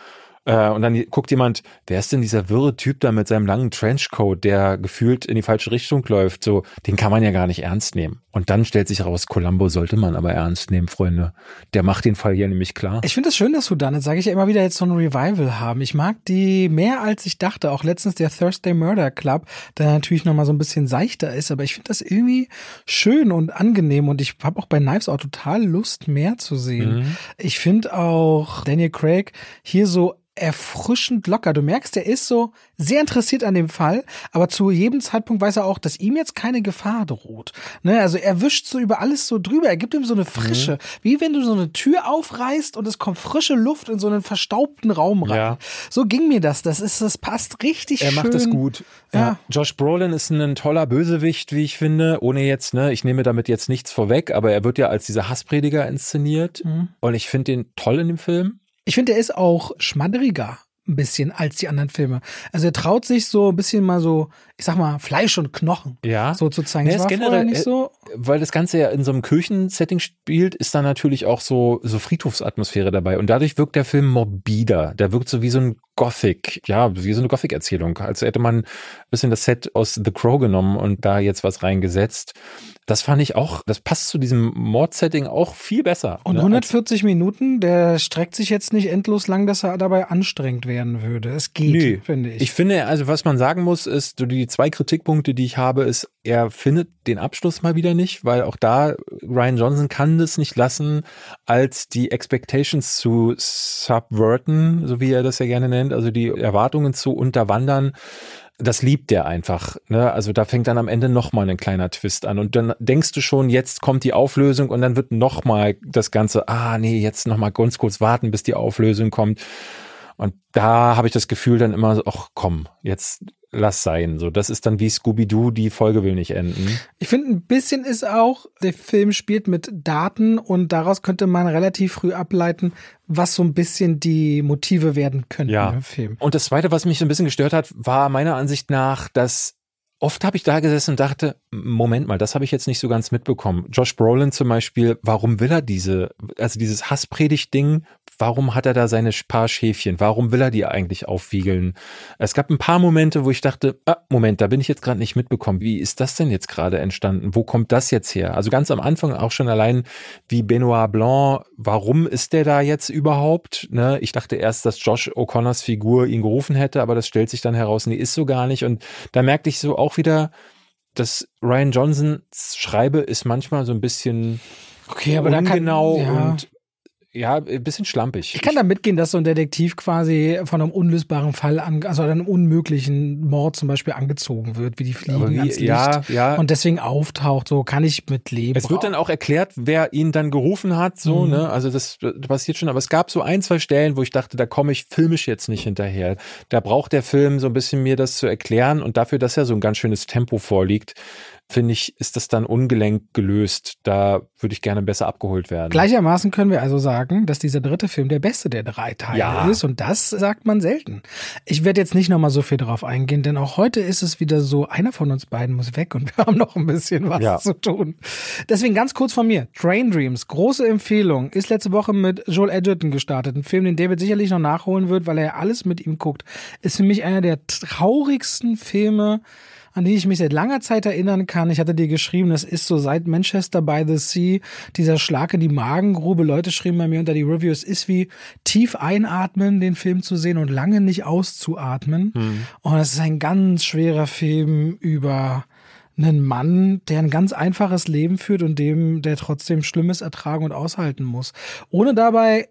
Äh, und dann guckt jemand, wer ist denn dieser wirre Typ da mit seinem langen Trenchcoat, der gefühlt in die falsche Richtung läuft? So, den kann man ja gar nicht ernst nehmen. Und dann stellt sich raus, Columbo sollte man aber ernst nehmen, Freunde. Der macht den Fall hier nämlich klar. Ich finde es schön, dass Whodunit, sage ich ja immer wieder, jetzt so ein Revival haben. Ich mag die mehr als ich dachte. Auch letztens der Thursday Murder Club, der natürlich nochmal so ein bisschen seichter ist. Aber ich finde das irgendwie schön und angenehm. Und ich habe auch bei Knives Out total Lust, mehr zu sehen. Mhm. Ich finde auch Daniel Craig hier so erfrischend locker. Du merkst, er ist so sehr interessiert an dem Fall, aber zu jedem Zeitpunkt weiß er auch, dass ihm jetzt keine Gefahr droht. Ne? Also er wischt so über alles so drüber. Er gibt ihm so eine Frische. Mhm. Wie wenn du so eine Tür aufreißt und es kommt frische Luft in so einen verstaubten Raum rein. Ja. So ging mir das. Das ist, das passt richtig er schön. Er macht es gut. Ja. Ja. Josh Brolin ist ein toller Bösewicht, wie ich finde. Ohne jetzt, ne, ich nehme damit jetzt nichts vorweg, aber er wird ja als dieser Hassprediger inszeniert. Mhm. Und ich finde den toll in dem Film. Ich finde, er ist auch schmadderiger ein bisschen als die anderen Filme. Also er traut sich so ein bisschen mal so, ich sag mal, Fleisch und Knochen ja. so zu zeigen. Das war generell vorher nicht so. Weil das Ganze ja in so einem Kirchensetting spielt, ist da natürlich auch so, so Friedhofsatmosphäre dabei. Und dadurch wirkt der Film morbider. Der wirkt so wie so ein Gothic, ja, wie so eine Gothic-Erzählung. Als hätte man ein bisschen das Set aus The Crow genommen und da jetzt was reingesetzt. Das fand ich auch, das passt zu diesem Mord-Setting auch viel besser. Und ne, hundertvierzig Minuten, der streckt sich jetzt nicht endlos lang, dass er dabei anstrengend werden würde. Es geht, nee, finde ich. Ich finde, also was man sagen muss, ist, so die zwei Kritikpunkte, die ich habe, ist, er findet den Abschluss mal wieder nicht, weil auch da, Rian Johnson kann das nicht lassen, als die Expectations zu subverten, so wie er das ja gerne nennt, also die Erwartungen zu unterwandern. Das liebt der einfach, ne? Also da fängt dann am Ende nochmal ein kleiner Twist an und dann denkst du schon, jetzt kommt die Auflösung und dann wird nochmal das Ganze, ah nee, jetzt nochmal ganz kurz warten, bis die Auflösung kommt. Und da habe ich das Gefühl dann immer so, ach komm, jetzt lass sein. So, das ist dann wie Scooby-Doo, die Folge will nicht enden. Ich finde, ein bisschen ist auch, der Film spielt mit Daten und daraus könnte man relativ früh ableiten, was so ein bisschen die Motive werden könnten ja. im Film. Und das Zweite, was mich so ein bisschen gestört hat, war meiner Ansicht nach, dass oft habe ich da gesessen und dachte, Moment mal, das habe ich jetzt nicht so ganz mitbekommen. Josh Brolin zum Beispiel, warum will er diese, also dieses Hasspredigt-Ding, warum hat er da seine paar Schäfchen? Warum will er die eigentlich aufwiegeln? Es gab ein paar Momente, wo ich dachte, ah, Moment, da bin ich jetzt gerade nicht mitbekommen. Wie ist das denn jetzt gerade entstanden? Wo kommt das jetzt her? Also ganz am Anfang auch schon allein wie Benoit Blanc, warum ist der da jetzt überhaupt? Ne? Ich dachte erst, dass Josh O'Connors Figur ihn gerufen hätte, aber das stellt sich dann heraus, nee, ist so gar nicht. Und da merkte ich so auch wieder, dass Rian Johnsons Schreibe ist manchmal so ein bisschen okay, aber ungenau da kann, ja. und ja, ein bisschen schlampig. Ich kann da mitgehen, dass so ein Detektiv quasi von einem unlösbaren Fall, an, also einem unmöglichen Mord zum Beispiel angezogen wird, wie die Fliegen wie, ans Licht ja, ja. und deswegen auftaucht, so kann ich mitleben. Es wird dann auch erklärt, wer ihn dann gerufen hat, so, mhm. ne, also das, das passiert schon, aber es gab so ein, zwei Stellen, wo ich dachte, da komme ich filmisch jetzt nicht hinterher. Da braucht der Film so ein bisschen mir das zu erklären und dafür, dass er so ein ganz schönes Tempo vorliegt, finde ich, ist das dann ungelenkt gelöst. Da würde ich gerne besser abgeholt werden. Gleichermaßen können wir also sagen, dass dieser dritte Film der beste der drei Teile ja. ist und das sagt man selten. Ich werde jetzt nicht nochmal so viel drauf eingehen, denn auch heute ist es wieder so, einer von uns beiden muss weg und wir haben noch ein bisschen was ja. zu tun. Deswegen ganz kurz von mir, Train Dreams, große Empfehlung, ist letzte Woche mit Joel Edgerton gestartet. Ein Film, den David sicherlich noch nachholen wird, weil er alles mit ihm guckt. Ist für mich einer der traurigsten Filme, an die ich mich seit langer Zeit erinnern kann. Ich hatte dir geschrieben, das ist so seit Manchester by the Sea, dieser Schlag in die Magengrube. Leute schrieben bei mir unter die Reviews, ist wie tief einatmen, den Film zu sehen und lange nicht auszuatmen. Hm. Und es ist ein ganz schwerer Film über einen Mann, der ein ganz einfaches Leben führt und dem, der trotzdem Schlimmes ertragen und aushalten muss. Ohne dabei,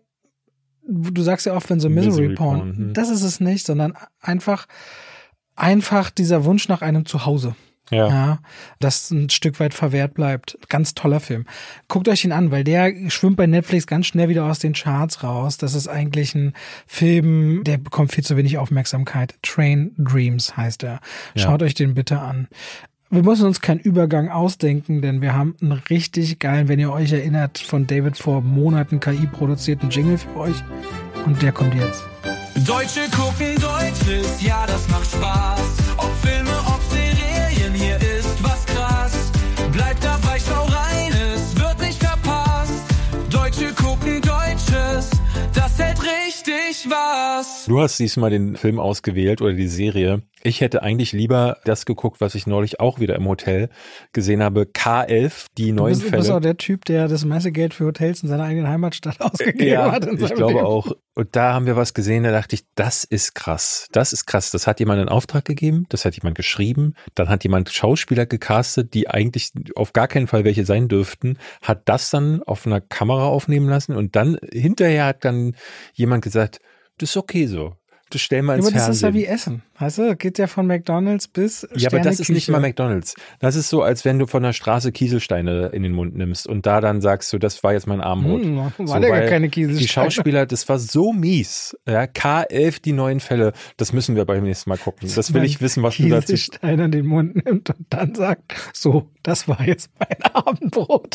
du sagst ja oft, wenn so Misery, Misery Porn, Porn hm. das ist es nicht, sondern einfach Einfach dieser Wunsch nach einem Zuhause. Ja. ja. Das ein Stück weit verwehrt bleibt. Ganz toller Film. Guckt euch ihn an, weil der schwimmt bei Netflix ganz schnell wieder aus den Charts raus. Das ist eigentlich ein Film, der bekommt viel zu wenig Aufmerksamkeit. Train Dreams heißt er. Schaut ja. euch den bitte an. Wir müssen uns keinen Übergang ausdenken, denn wir haben einen richtig geilen, wenn ihr euch erinnert, von David vor Monaten K I produzierten Jingle für euch. Und der kommt jetzt. Deutsche gucken Deutsches, ja, das macht Spaß. Ob Filme, ob Serien, hier ist was krass. Bleibt dabei, schau rein, es wird nicht verpasst. Deutsche gucken Deutsches, das hält richtig richtig was. Du hast diesmal den Film ausgewählt oder die Serie. Ich hätte eigentlich lieber das geguckt, was ich neulich auch wieder im Hotel gesehen habe. K elf, die Du neuen bist, du Fälle. bist auch der Typ, der das meiste Geld für Hotels in seiner eigenen Heimatstadt ausgegeben Ja, hat. in ich seinem glaube Leben. auch. Und da haben wir was gesehen, da dachte ich, das ist krass. Das ist krass. Das hat jemand in Auftrag gegeben, das hat jemand geschrieben, dann hat jemand Schauspieler gecastet, die eigentlich auf gar keinen Fall welche sein dürften, hat das dann auf einer Kamera aufnehmen lassen und dann hinterher hat dann jemand gesagt, das ist okay so. Das stellen wir ins Aber das Fernsehen. ist ja wie Essen. Weißt du, geht ja von McDonalds bis Ja, aber das ist nicht Sterneküche. mal McDonalds. Das ist so, als wenn du von der Straße Kieselsteine in den Mund nimmst und da dann sagst du, das war jetzt mein Armbrot. Hm, war so, ja gar weil keine Kieselsteine. Die Schauspieler, das war so mies. Ja, K elf, die neuen Fälle. Das müssen wir beim nächsten Mal gucken. Das will ich wissen, was du dazu... Kieselstein in den Mund nimmt und dann sagt, so, das war jetzt mein Abendbrot.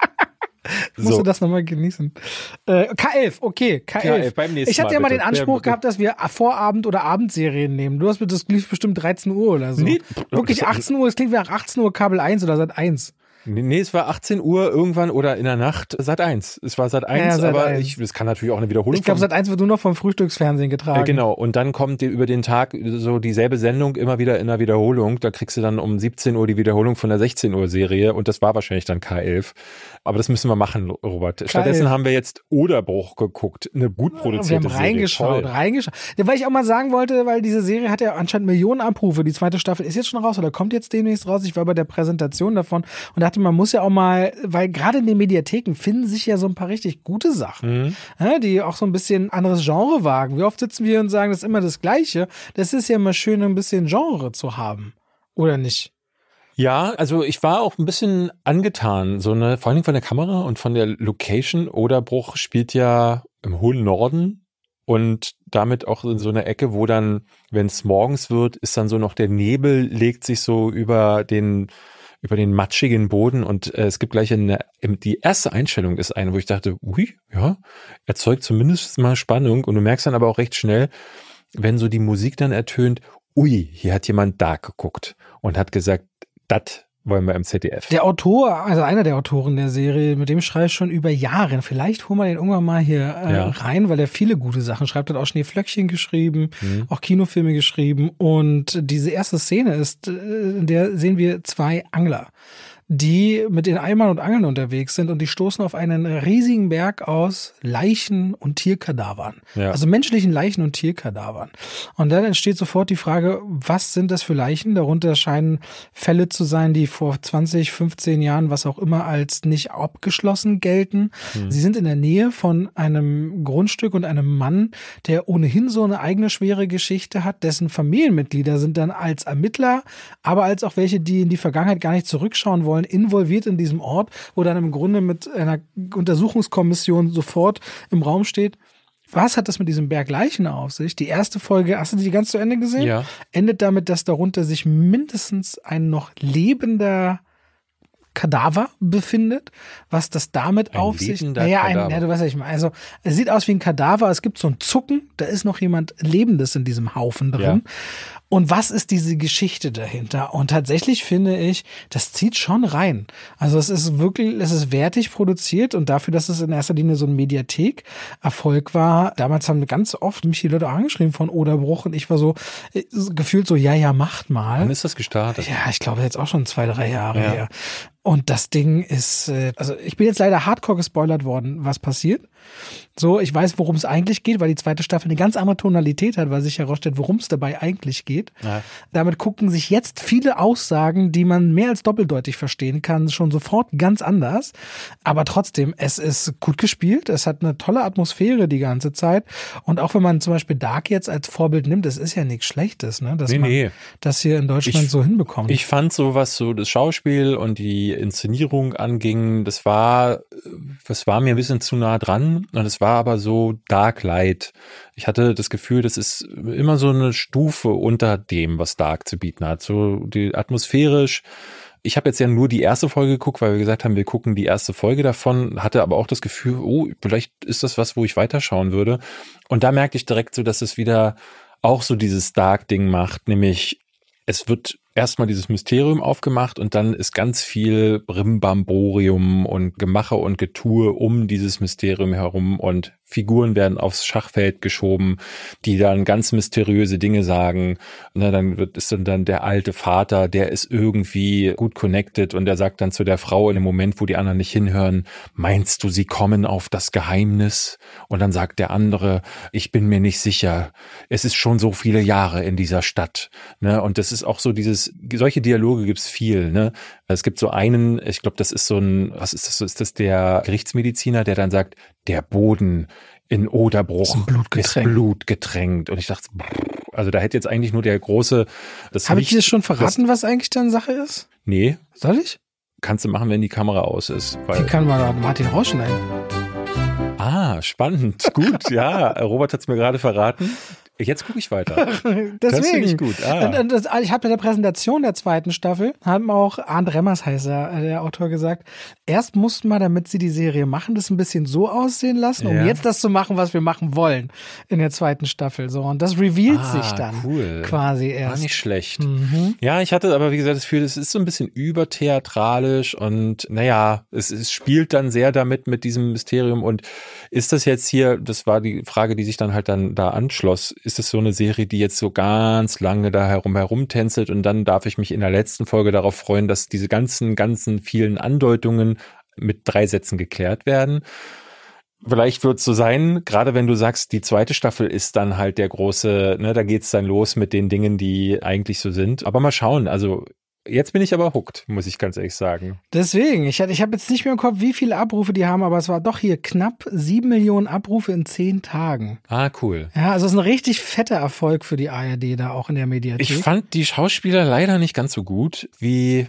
Ich musste So. das nochmal genießen. Äh, K elf, okay, K elf. K elf, beim nächsten ich hatte ja Mal mal den bitte. Anspruch Ja, gehabt, dass wir Vorabend- oder Abendserien nehmen. Du hast mir das lief bestimmt dreizehn Uhr oder so. Nee. Wirklich achtzehn Uhr, es klingt wie nach achtzehn Uhr Kabel eins oder Sat eins. Nee, nee, es war achtzehn Uhr irgendwann oder in der Nacht Sat eins. Es war Sat eins, Ja, Sat aber eins. ich, das kann natürlich auch eine Wiederholung Ich glaube, von- Sat eins wird nur noch vom Frühstücksfernsehen getragen. Ja, genau. Und dann kommt dir über den Tag so dieselbe Sendung immer wieder in der Wiederholung. Da kriegst du dann um siebzehn Uhr die Wiederholung von der sechzehn Uhr Serie und das war wahrscheinlich dann K elf. Aber das müssen wir machen, Robert. Stattdessen haben wir jetzt Oderbruch geguckt. Eine gut Wir produzierte haben Serie. reingeschaut, Toll. reingeschaut. Ja, weil ich auch mal sagen wollte, weil diese Serie hat ja anscheinend Millionen Abrufe. Die zweite Staffel ist jetzt schon raus oder kommt jetzt demnächst raus. Ich war bei der Präsentation davon und dachte, man muss ja auch mal, weil gerade in den Mediatheken finden sich ja so ein paar richtig gute Sachen, Mhm. ja, die auch so ein bisschen anderes Genre wagen. Wie oft sitzen wir hier und sagen, das ist immer das Gleiche. Das ist ja immer schön, ein bisschen Genre zu haben. Oder nicht? Ja, also ich war auch ein bisschen angetan, so eine, vor allem von der Kamera und von der Location. Oderbruch spielt ja im hohen Norden und damit auch in so einer Ecke, wo dann, wenn es morgens wird, ist dann so noch der Nebel, legt sich so über den über den matschigen Boden und äh, es gibt gleich eine, die erste Einstellung ist eine, wo ich dachte, ui, ja, erzeugt zumindest mal Spannung und du merkst dann aber auch recht schnell, wenn so die Musik dann ertönt, ui, hier hat jemand Dark geguckt und hat gesagt, das wollen wir im Z D F. Der Autor, also einer der Autoren der Serie, mit dem schreibe ich schon über Jahre. Vielleicht holen wir den irgendwann mal hier äh, Ja. rein, weil er viele gute Sachen schreibt. Hat auch Schneeflöckchen geschrieben, Mhm. auch Kinofilme geschrieben. Und diese erste Szene ist, äh, in der sehen wir zwei Angler, die mit den Eimern und Angeln unterwegs sind und die stoßen auf einen riesigen Berg aus Leichen und Tierkadavern. Ja. Also menschlichen Leichen und Tierkadavern. Und dann entsteht sofort die Frage, was sind das für Leichen? Darunter scheinen Fälle zu sein, die vor zwanzig, fünfzehn Jahren, was auch immer, als nicht abgeschlossen gelten. Hm. Sie sind in der Nähe von einem Grundstück und einem Mann, der ohnehin so eine eigene schwere Geschichte hat, dessen Familienmitglieder sind dann als Ermittler, aber als auch welche, die in die Vergangenheit gar nicht zurückschauen wollen, involviert in diesem Ort, wo dann im Grunde mit einer Untersuchungskommission sofort im Raum steht, was hat das mit diesem Berg Leichen auf sich? Die erste Folge, hast du die ganz zu Ende gesehen? Ja. Endet damit, dass darunter sich mindestens ein noch lebender Kadaver befindet, was das damit Ein auf sich... lebender Naja, ein, Kadaver. ja, du weißt, was ich meine. Also, es sieht aus wie ein Kadaver, es gibt so ein Zucken, da ist noch jemand Lebendes in diesem Haufen drin. Ja. Und was ist diese Geschichte dahinter? Und tatsächlich finde ich, das zieht schon rein. Also es ist wirklich, es ist wertig produziert und dafür, dass es in erster Linie so ein Mediathek-Erfolg war. Damals haben ganz oft mich die Leute auch angeschrieben von Oderbruch und ich war so äh, gefühlt so, ja, ja, macht mal. Wann ist das gestartet? Ja, ich glaube jetzt auch schon zwei, drei Jahre Ja. her. Und das Ding ist, äh, also ich bin jetzt leider hardcore gespoilert worden, was passiert. So, ich weiß, worum es eigentlich geht, weil die zweite Staffel eine ganz andere Tonalität hat, weil sich herausstellt, worum es dabei eigentlich geht. Ja. Damit gucken sich jetzt viele Aussagen, die man mehr als doppeldeutig verstehen kann, schon sofort ganz anders. Aber trotzdem, es ist gut gespielt. Es hat eine tolle Atmosphäre die ganze Zeit. Und auch wenn man zum Beispiel Dark jetzt als Vorbild nimmt, das ist ja nichts Schlechtes, ne? Dass Nee, man nee. das hier in Deutschland Ich- so hinbekommt. Ich fand so, was so das Schauspiel und die Inszenierung anging, das war, das war mir ein bisschen zu nah dran und es war aber so Dark Light. Ich hatte das Gefühl, das ist immer so eine Stufe unter dem, was Dark zu bieten hat. So die atmosphärisch. Ich habe jetzt ja nur die erste Folge geguckt, weil wir gesagt haben, wir gucken die erste Folge davon, hatte aber auch das Gefühl, oh, vielleicht ist das was, wo ich weiterschauen würde. Und da merkte ich direkt so, dass es wieder auch so dieses Dark-Ding macht, nämlich es wird erstmal dieses Mysterium aufgemacht und dann ist ganz viel Brimbamborium und Gemache und Getue um dieses Mysterium herum und Figuren werden aufs Schachfeld geschoben, die dann ganz mysteriöse Dinge sagen. Na, dann wird ist dann, dann der alte Vater, der ist irgendwie gut connected und der sagt dann zu der Frau in dem Moment, wo die anderen nicht hinhören, meinst du, sie kommen auf das Geheimnis? Und dann sagt der andere, ich bin mir nicht sicher. Es ist schon so viele Jahre in dieser Stadt. Ne? Und das ist auch so dieses, solche Dialoge gibt's viel. Ne? Es gibt so einen, ich glaube, das ist so ein, was ist das? Ist das der Gerichtsmediziner, der dann sagt, der Boden in Oderbruch ist blutgetränkt. ist blutgetränkt. Und ich dachte, also da hätte jetzt eigentlich nur der große... Habe ich dir schon verraten, das, was eigentlich dann Sache ist? Nee. Soll ich? Kannst du machen, wenn die Kamera aus ist. Weil die kann man Martin rausschneiden. Ah, spannend. Gut, ja. Robert hat es mir gerade verraten. Jetzt gucke ich weiter. Deswegen. Das finde ich gut. Ah. Und, und das, ich habe bei der Präsentation der zweiten Staffel, haben auch Arndt Remmers, heißt er, der Autor, gesagt, erst mussten wir, damit sie die Serie machen, das ein bisschen so aussehen lassen, um ja. jetzt das zu machen, was wir machen wollen in der zweiten Staffel. So, und das revealt ah, sich dann cool. quasi erst. War nicht schlecht. Mhm. Ja, ich hatte aber, wie gesagt, das Gefühl, es ist so ein bisschen übertheatralisch und naja, es, es spielt dann sehr damit mit diesem Mysterium. Und ist das jetzt hier, das war die Frage, die sich dann halt dann da anschloss, ist es so eine Serie, die jetzt so ganz lange da herum herumtänzelt und dann darf ich mich in der letzten Folge darauf freuen, dass diese ganzen, ganzen vielen Andeutungen mit drei Sätzen geklärt werden. Vielleicht wird es so sein, gerade wenn du sagst, die zweite Staffel ist dann halt der große, ne, da geht's dann los mit den Dingen, die eigentlich so sind. Aber mal schauen, also jetzt bin ich aber hooked, muss ich ganz ehrlich sagen. Deswegen, ich, ich habe jetzt nicht mehr im Kopf, wie viele Abrufe die haben, aber es war doch hier knapp sieben Millionen Abrufe in zehn Tagen. Ah, cool. Ja, also es ist ein richtig fetter Erfolg für die A R D da auch in der Mediathek. Ich fand die Schauspieler leider nicht ganz so gut wie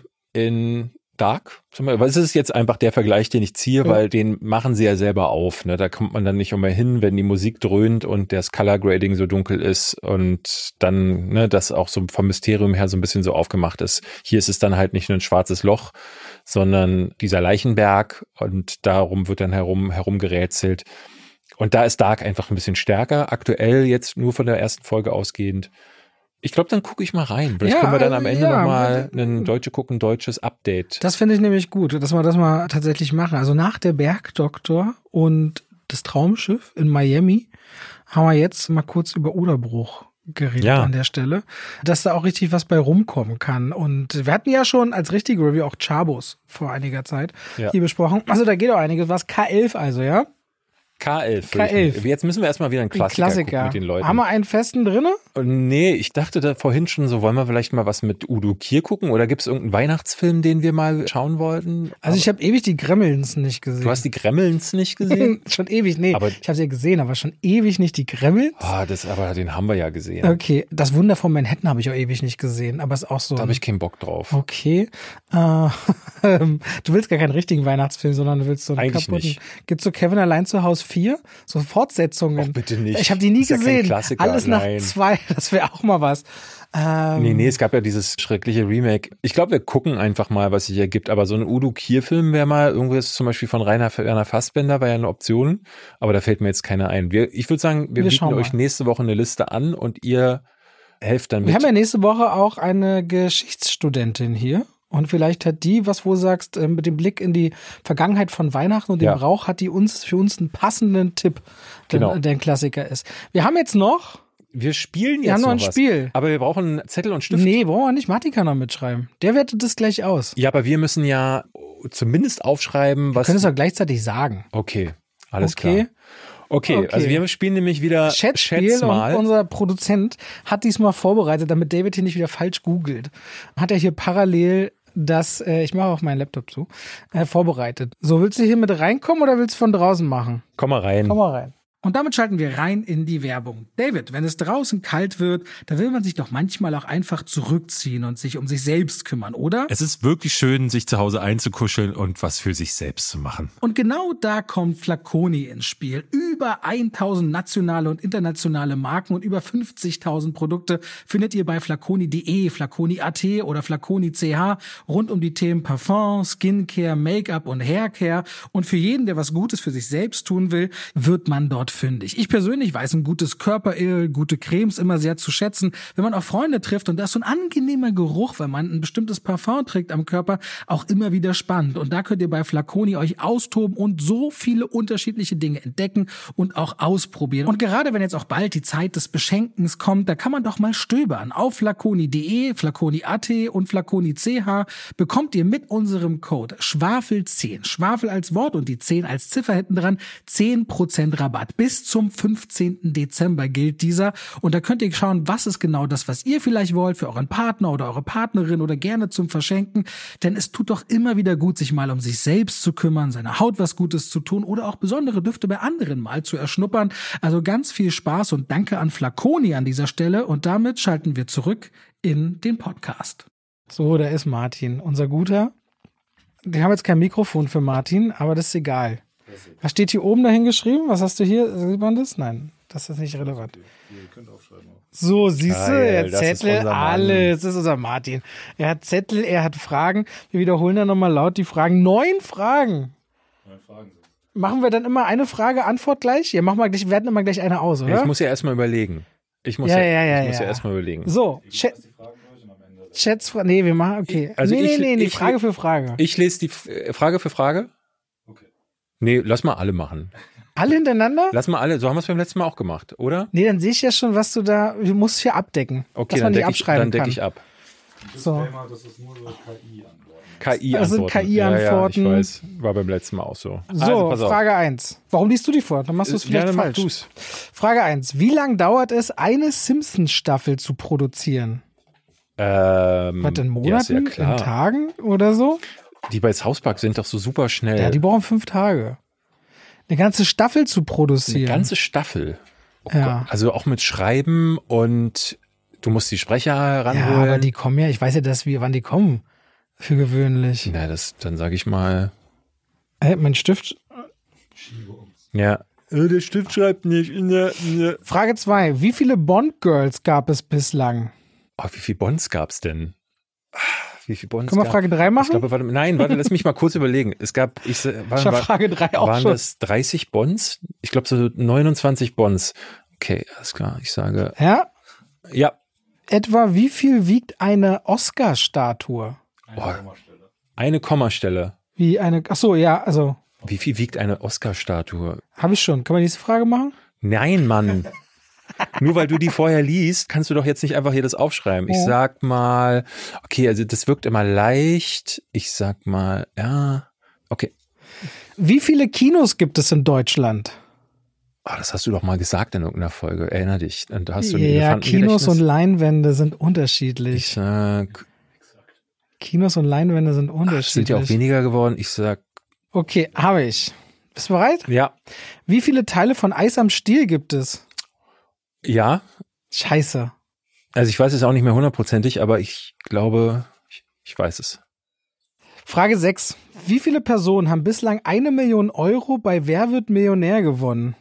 in Dark. Weil es ist jetzt einfach der Vergleich, den ich ziehe, ja. weil den machen sie ja selber auf. Ne? Da kommt man dann nicht immer hin, wenn die Musik dröhnt und das Color Grading so dunkel ist und dann, ne, das auch so vom Mysterium her so ein bisschen so aufgemacht ist. Hier ist es dann halt nicht nur ein schwarzes Loch, sondern dieser Leichenberg und darum wird dann herum herumgerätselt. Und da ist Dark einfach ein bisschen stärker. Aktuell jetzt nur von der ersten Folge ausgehend. Ich glaube, dann gucke ich mal rein. Vielleicht ja, können wir dann am Ende ja, nochmal ein Deutsche gucken, deutsches Update. Das finde ich nämlich gut, dass wir das mal tatsächlich machen. Also nach der Bergdoktor und das Traumschiff in Miami haben wir jetzt mal kurz über Oderbruch geredet ja. an der Stelle, dass da auch richtig was bei rumkommen kann. Und wir hatten ja schon als richtige Review auch Chabos vor einiger Zeit ja. hier besprochen. Also da geht auch einiges. Was K elf also, ja? K elf. K elf. Jetzt müssen wir erstmal wieder einen Klassiker, Klassiker. gucken mit den Leuten. Haben wir einen festen drinne? Nee, ich dachte da vorhin schon so, wollen wir vielleicht mal was mit Udo Kier gucken? Oder gibt es irgendeinen Weihnachtsfilm, den wir mal schauen wollten? Also aber ich habe ewig die Gremlins nicht gesehen. Du hast die Gremlins nicht gesehen? Schon ewig, nee. Aber ich habe sie ja gesehen, aber schon ewig nicht die Gremlins. Ah, das, aber den haben wir ja gesehen. Okay, das Wunder von Manhattan habe ich auch ewig nicht gesehen, aber ist auch so. Da habe ich keinen Bock drauf. Okay. Äh, du willst gar keinen richtigen Weihnachtsfilm, sondern du willst so einen Eigentlich kaputten. nicht. Gibt's so Kevin allein zu Haus vier? So Fortsetzungen. Och, bitte nicht. Ich habe die nie das ist gesehen. Ja kein Klassiker. Alles nach Nein. zwei, das wäre auch mal was. Ähm, nee, nee, es gab ja dieses schreckliche Remake. Ich glaube, wir gucken einfach mal, was sich ergibt. Aber so ein Udo Kier-Film wäre mal, irgendwas zum Beispiel von Rainer Werner Fassbender, war ja eine Option. Aber da fällt mir jetzt keiner ein. Wir, ich würde sagen, wir, wir bieten euch nächste Woche eine Liste an und ihr helft dann mit. Wir haben ja nächste Woche auch eine Geschichtsstudentin hier. Und vielleicht hat die, was wo du sagst, mit dem Blick in die Vergangenheit von Weihnachten und dem ja. Brauch, hat die uns für uns einen passenden Tipp, der, genau. der ein Klassiker ist. Wir haben jetzt noch... Wir spielen jetzt wir haben noch ein noch was. Spiel. Aber wir brauchen Zettel und Stift. Nee, brauchen wir nicht. Martin kann noch mitschreiben. Der wertet das gleich aus. Ja, aber wir müssen ja zumindest aufschreiben, was... Wir können es auch gleichzeitig sagen. Okay, alles okay. klar. Okay, okay, also wir spielen nämlich wieder Schätzspiel Schätz mal. Und unser Produzent hat diesmal vorbereitet, damit David hier nicht wieder falsch googelt. Hat er hier parallel das, äh, ich mache auch meinen Laptop zu, äh, vorbereitet. So, willst du hier mit reinkommen oder willst du von draußen machen? Komm mal rein. Komm mal rein. Und damit schalten wir rein in die Werbung. David, wenn es draußen kalt wird, da will man sich doch manchmal auch einfach zurückziehen und sich um sich selbst kümmern, oder? Es ist wirklich schön, sich zu Hause einzukuscheln und was für sich selbst zu machen. Und genau da kommt Flaconi ins Spiel. Über tausend nationale und internationale Marken und über fünfzigtausend Produkte findet ihr bei flaconi punkt de, flaconi punkt at oder flaconi punkt ch rund um die Themen Parfum, Skincare, Make-up und Haircare. Und für jeden, der was Gutes für sich selbst tun will, wird man dort fündig. Ich persönlich weiß ein gutes Körperöl, gute Cremes immer sehr zu schätzen, wenn man auch Freunde trifft und da ist so ein angenehmer Geruch, wenn man ein bestimmtes Parfum trägt am Körper, auch immer wieder spannend. Und da könnt ihr bei Flaconi euch austoben und so viele unterschiedliche Dinge entdecken und auch ausprobieren. Und gerade wenn jetzt auch bald die Zeit des Beschenkens kommt, da kann man doch mal stöbern. Auf flaconi punkt de, flaconi punkt at und flaconi punkt c h bekommt ihr mit unserem Code Schwafel zehn, Schwafel als Wort und die zehn als Ziffer hinten dran, zehn Prozent Rabatt. Bis zum fünfzehnten Dezember gilt dieser. Und da könnt ihr schauen, was ist genau das, was ihr vielleicht wollt für euren Partner oder eure Partnerin oder gerne zum Verschenken. Denn es tut doch immer wieder gut, sich mal um sich selbst zu kümmern, seiner Haut was Gutes zu tun oder auch besondere Düfte bei anderen mal zu erschnuppern. Also ganz viel Spaß und danke an Flaconi an dieser Stelle. Und damit schalten wir zurück in den Podcast. So, da ist Martin, unser Guter. Wir haben jetzt kein Mikrofon für Martin, aber das ist egal. Was steht hier oben dahin geschrieben? Was hast du hier? Sieht man das? Nein, das ist nicht relevant. Ihr könnt aufschreiben. So, siehst du, Geil, er das ist Zettel, unser Mann. alles. Das ist unser Martin. Er hat Zettel, er hat Fragen. Wir wiederholen dann nochmal laut die Fragen. Neun Fragen. Neun Fragen sind. Machen wir dann immer eine Frage, Antwort gleich? Ja, machen wir gleich, wir werden immer gleich eine aus, oder? Ich muss ja erstmal überlegen. Ich muss Ja, ja, ja, ja, ich muss ja, ja. erstmal überlegen. So, Ihr Chat, gebt die Fragen durch und am Ende. Chats, nee, wir machen, okay. Also nee, ich- nee, nee, nee, ich- Frage für Frage. Ich lese die F- äh, Frage für Frage. Okay. Nee, lass mal alle machen. Alle hintereinander? Lass mal alle. So haben wir es beim letzten Mal auch gemacht, oder? Nee, dann sehe ich ja schon, was du da, du musst hier abdecken. Okay, dass man dann nicht decke ich, abschreiben dann deck kann. ich ab. So. Disclaimer, das ist nur so K I-Antworten. K I-Antworten. Das sind K I-Antworten. Ja, ja, ich weiß. War beim letzten Mal auch so. So, Also, pass auf. Frage eins. Warum liest du die vor? Dann machst du es Ja, vielleicht dann mach falsch. du's. Frage eins. Wie lang dauert es, eine Simpsons-Staffel zu produzieren? Ähm, Was, in ja, Monaten, ist ja in klar. Tagen oder so? Die bei South Park sind doch so super schnell. Ja, die brauchen fünf Tage. Eine ganze Staffel zu Eine produzieren. ganze Staffel. Oh Ja. Gott. Also auch mit Schreiben und du musst die Sprecher Ja, ranholen. aber die kommen ja, ich weiß ja, dass wir, wann die kommen. Für gewöhnlich. Na, das, dann sage ich mal, Äh, mein Stift. ja. Äh, Der Stift schreibt nicht. Ja, ja. Frage zwei. Wie viele Bond-Girls gab es bislang? Oh, wie viele Bonds gab's denn? Ah, Wie viele Bonds Können wir gab- Frage drei machen? Ich glaube, warte, nein, warte, lass mich mal kurz überlegen. Es gab, ich, war, Ich habe war, Frage drei auch waren schon. das dreißig Bonds? Ich glaube so neunundzwanzig Bonds. Okay, alles klar. Ich sage, Ja? ja. Etwa wie viel wiegt eine Oscar-Statue? Eine Boah. Kommastelle. Eine Kommastelle. Wie eine, ach so, ja, also, Wie viel wiegt eine Oscar-Statue? habe ich schon. Kann man diese Frage machen? Nein, Mann. Nur weil du die vorher liest, kannst du doch jetzt nicht einfach hier das aufschreiben. Ich Oh. sag mal, okay, also das wirkt immer leicht. Ich sag mal, ja, okay. Wie viele Kinos gibt es in Deutschland? Ah, das hast du doch mal gesagt in irgendeiner Folge. Erinner dich. Und da hast du ein Ja, Kinos und Elefantengedächtnis. Leinwände sind Ich unterschiedlich. sag, Kinos und Leinwände sind ach, sind ja auch unterschiedlich. weniger geworden. Ich sag, Okay, habe ich. Bist du bereit? ja, Wie viele Teile von Eis am Stiel gibt es? ja. Scheiße. Also ich weiß es auch nicht mehr hundertprozentig, aber ich glaube, ich, ich weiß es. Frage sechs. Wie viele Personen haben bislang eine Million Euro bei Wer wird Millionär gewonnen?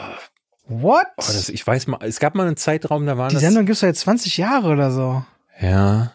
What? Oh, das, ich weiß mal, es gab mal einen Zeitraum, da waren Die das. Sendung gibt es seit zwanzig Jahre oder so. Ja.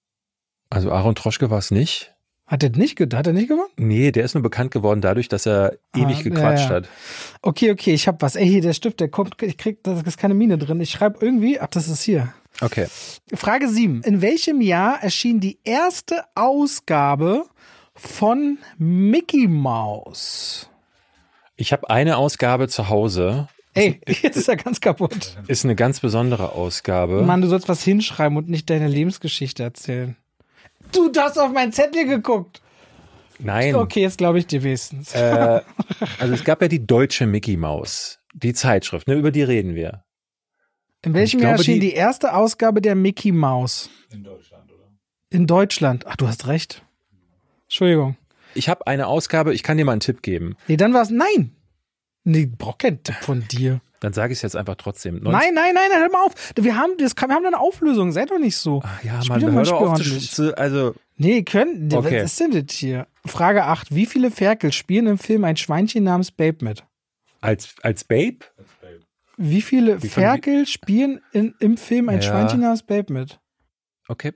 Also Aaron Troschke war es nicht. Hat er nicht, ge- hat er nicht gewonnen? Nee, der ist nur bekannt geworden dadurch, dass er ewig Ah, gequatscht ja, ja. hat. Okay, okay, ich hab was. Ey, hier der Stift, der kommt, ich krieg, da ist keine Mine drin. Ich schreibe irgendwie, ach, das ist hier. Okay. Frage sieben. In welchem Jahr erschien die erste Ausgabe von Mickey Mouse? Ich habe eine Ausgabe zu Hause. Ey, jetzt ist er ganz kaputt. Ist eine ganz besondere Ausgabe. Mann, du sollst was hinschreiben und nicht deine Lebensgeschichte erzählen. Du hast auf meinen Zettel geguckt. Nein. Okay, jetzt glaube ich dir wenigstens. Äh, also es gab ja die deutsche Mickey Maus, die Zeitschrift, ne, über die reden wir. In welchem ich Jahr glaube, erschien die- die erste Ausgabe der Mickey Mouse? In Deutschland, oder? In Deutschland. Ach, du hast recht. Entschuldigung. Ich habe eine Ausgabe, ich kann dir mal einen Tipp geben. Nee, dann war es, nein. Nee, ich brauch keinen Tipp von dir. Dann sage ich es jetzt einfach trotzdem. Nein, nein, nein, hör mal auf. Wir haben, das, wir haben eine Auflösung. Sei doch nicht so. Ach ja, Spiel Mann, doch hör mal doch auf zu, ordentlich. zu, also, Nee, können. Okay. Was ist denn das hier? Frage acht. Wie viele Ferkel spielen im Film ein Schweinchen namens Babe mit? als, als Babe? Als Babe. Wie viele Wie von- Ferkel spielen in, im Film ein Ja. Schweinchen namens Babe mit? Okay.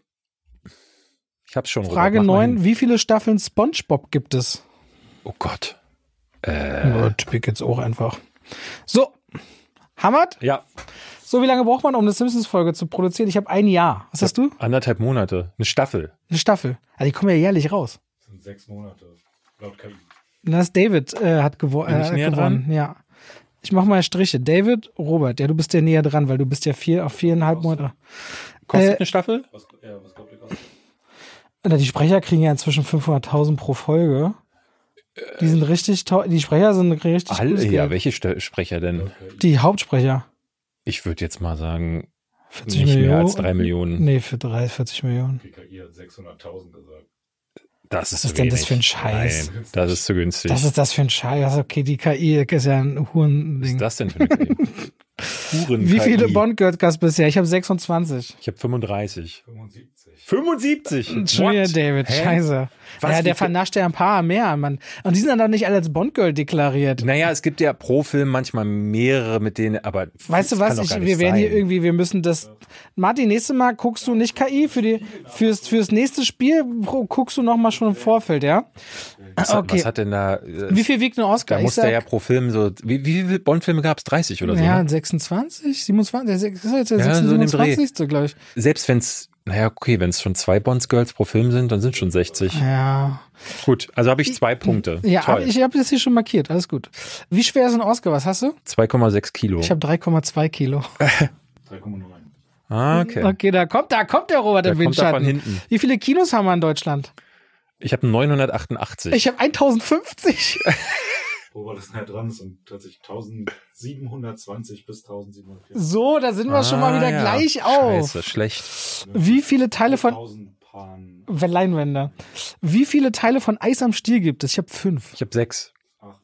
Ich hab's schon. Frage Robert, mach mal neun. hin. Wie viele Staffeln SpongeBob gibt es? Oh Gott. Ja, tippe ich jetzt auch einfach. So, Hammert? Ja. So, wie lange braucht man, um eine Simpsons-Folge zu produzieren? Ich habe ein Jahr. Was hast du? Anderthalb Monate. Eine Staffel. Eine Staffel. Also die kommen ja jährlich raus. Das sind sechs Monate, laut K I. Das David äh, hat, gewo Bin ich äh, näher gewonnen. Ja. Ich mach mal Striche. David, Robert. Ja, du bist ja näher dran, weil du bist ja vier auf viereinhalb Monate. Kostet Äh, eine Staffel? Was, ja, was glaubt ihr kostet? Na, die Sprecher kriegen ja inzwischen fünfhunderttausend pro Folge. Die sind richtig teuer. Die Sprecher sind richtig Alle, gutes ja, Geld. welche St- Sprecher denn? Die Hauptsprecher. Ich würde jetzt mal sagen, vierzig nicht Millionen. mehr als drei Millionen. Nee, für drei, vierzig Millionen. Die K I hat sechshunderttausend gesagt. Das ist Was ist denn das für ein Scheiß? Nein, das ist zu günstig. Was ist das für ein Scheiß? Okay, die K I ist ja ein Was Hurending. ist das denn für eine K I? Huren Wie viele K I. Bond-Girls gab's bisher? Ich habe sechsundzwanzig. Ich habe fünfunddreißig. fünfundsiebzig. fünfundsiebzig? Schon wieder What? David, Hä? scheiße. Was, ja, wie der viel- vernascht ja ein paar mehr, Mann. Und die sind dann doch nicht alle als Bond-Girl deklariert. Naja, es gibt ja pro Film manchmal mehrere, mit denen, aber. Weißt du das was? kann doch Ich, gar wir nicht werden hier sein. irgendwie, wir müssen das. Martin, nächstes Mal guckst du nicht K I für die, fürs, fürs nächste Spiel pro- guckst du nochmal schon im Vorfeld, ja? Was, hat- Okay. was hat denn da. äh, Wie viel wiegt ein Oscar? Da Ich muss der ja sag, pro Film so. Wie, wie viele Bond-Filme gab es? dreißig oder so? ja, Ne? sechsundzwanzig, siebenundzwanzig, das ist jetzt der Ja, so in dem Dreh. siebenundzwanzigste, glaube ich. Selbst wenn es. Naja, okay, wenn es schon zwei Bonds-Girls pro Film sind, dann sind schon sechzig. Ja. Gut, also habe ich zwei Punkte. Ja, aber Toll. ich habe das hier schon markiert, alles gut. Wie schwer ist ein Oscar? Was hast du? zwei Komma sechs Kilo. Ich habe drei Komma zwei Kilo. drei Komma neun. Ah, okay. Okay, da kommt, da kommt der Robert Da im kommt er von Windschatten. hinten. Wie viele Kinos haben wir in Deutschland? Ich habe neunhundertachtundachtzig. Ich habe tausendfünfzig. Wo war das näher dran? Es sind tatsächlich tausendsiebenhundertzwanzig bis tausendsiebenhundertvierzig. So, da sind wir schon mal wieder Ah, ja. gleich auf. Scheiße, schlecht. Wie viele Teile von tausend Paaren. Leinwände? Wie viele Teile von Eis am Stiel gibt es? Ich habe fünf. Ich habe sechs. Acht.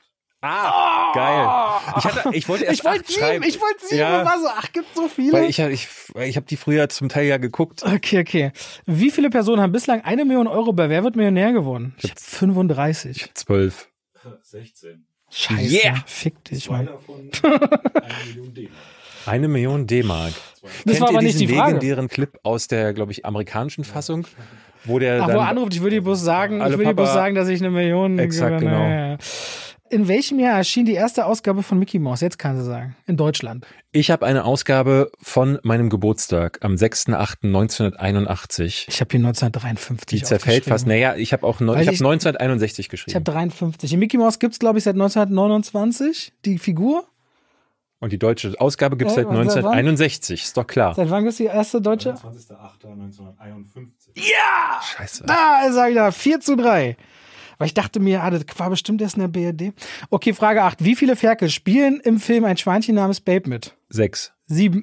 Ah, geil. Ich, hatte, ich wollte erst Ich wollte acht sieben, schreiben. ich wollte sieben, Ja. und war so, ach, gibt's so viele? Weil ich, ich, ich habe die früher zum Teil ja geguckt. okay, okay. Wie viele Personen haben bislang eine Million Euro bei Wer wird Millionär gewonnen? Ich habe fünfunddreißig. Zwölf. sechzehn. Scheiße, Yeah. fick dich, Zwei Mann. davon eine Million D. Eine Million D-Mark. Das Kennt war aber ihr nicht diesen die Frage. legendären Clip aus der, glaube ich, amerikanischen Fassung? Wo der Ach, dann wo er anruft, ich würde dir bloß sagen, ich Alle würde dir bloß Papa- sagen, dass ich eine Million Exakt, gewinne. genau. Ja, ja. In welchem Jahr erschien die erste Ausgabe von Mickey Mouse? Jetzt kannst du sagen. In Deutschland. Ich habe eine Ausgabe von meinem Geburtstag am sechster achter neunzehnhunderteinundachtzig. Ich habe hier neunzehnhundertdreiundfünfzig Die zerfällt fast. aufgeschrieben. Naja, ich habe auch neun- Weil ich hab ich- neunzehnhunderteinundsechzig Ich habe geschrieben. dreiundfünfzig. Die Mickey Mouse gibt's, glaube ich, seit neunzehnhundertneunundzwanzig. Die Figur. Und die deutsche Ausgabe gibt's Äh, seit und seit wann? neunzehnhunderteinundsechzig. Ist doch klar. Seit wann gibt's die erste deutsche? einundzwanzigster achter neunzehnhunderteinundfünfzig. Ja! Scheiße. Da ist er wieder. vier zu drei. Weil ich dachte mir, ah, das war bestimmt erst in der B R D. Okay, Frage acht. Wie viele Ferkel spielen im Film ein Schweinchen namens Babe mit? Sechs. Sieben.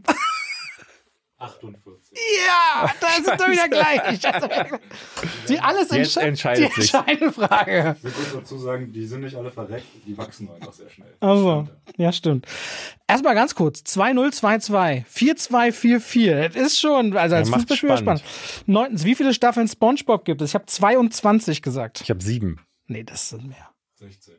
achtundvierzig. Ja, da sind wir wieder gleich. Die alles Jetzt entsche- entscheidet die sich. entscheidende Frage. Ich will kurz dazu sagen, die sind nicht alle verreckt, die wachsen nur einfach sehr schnell. Also, ja, stimmt. Erstmal ganz kurz. zwei null zwei zwei. vier zwei vier vier. Das ist schon, also als Ja, macht Fußballspieler spannend. spannend. Neuntens, wie viele Staffeln SpongeBob gibt es? Ich habe zweiundzwanzig gesagt. Ich habe sieben. Nee, das sind mehr. sechzehn.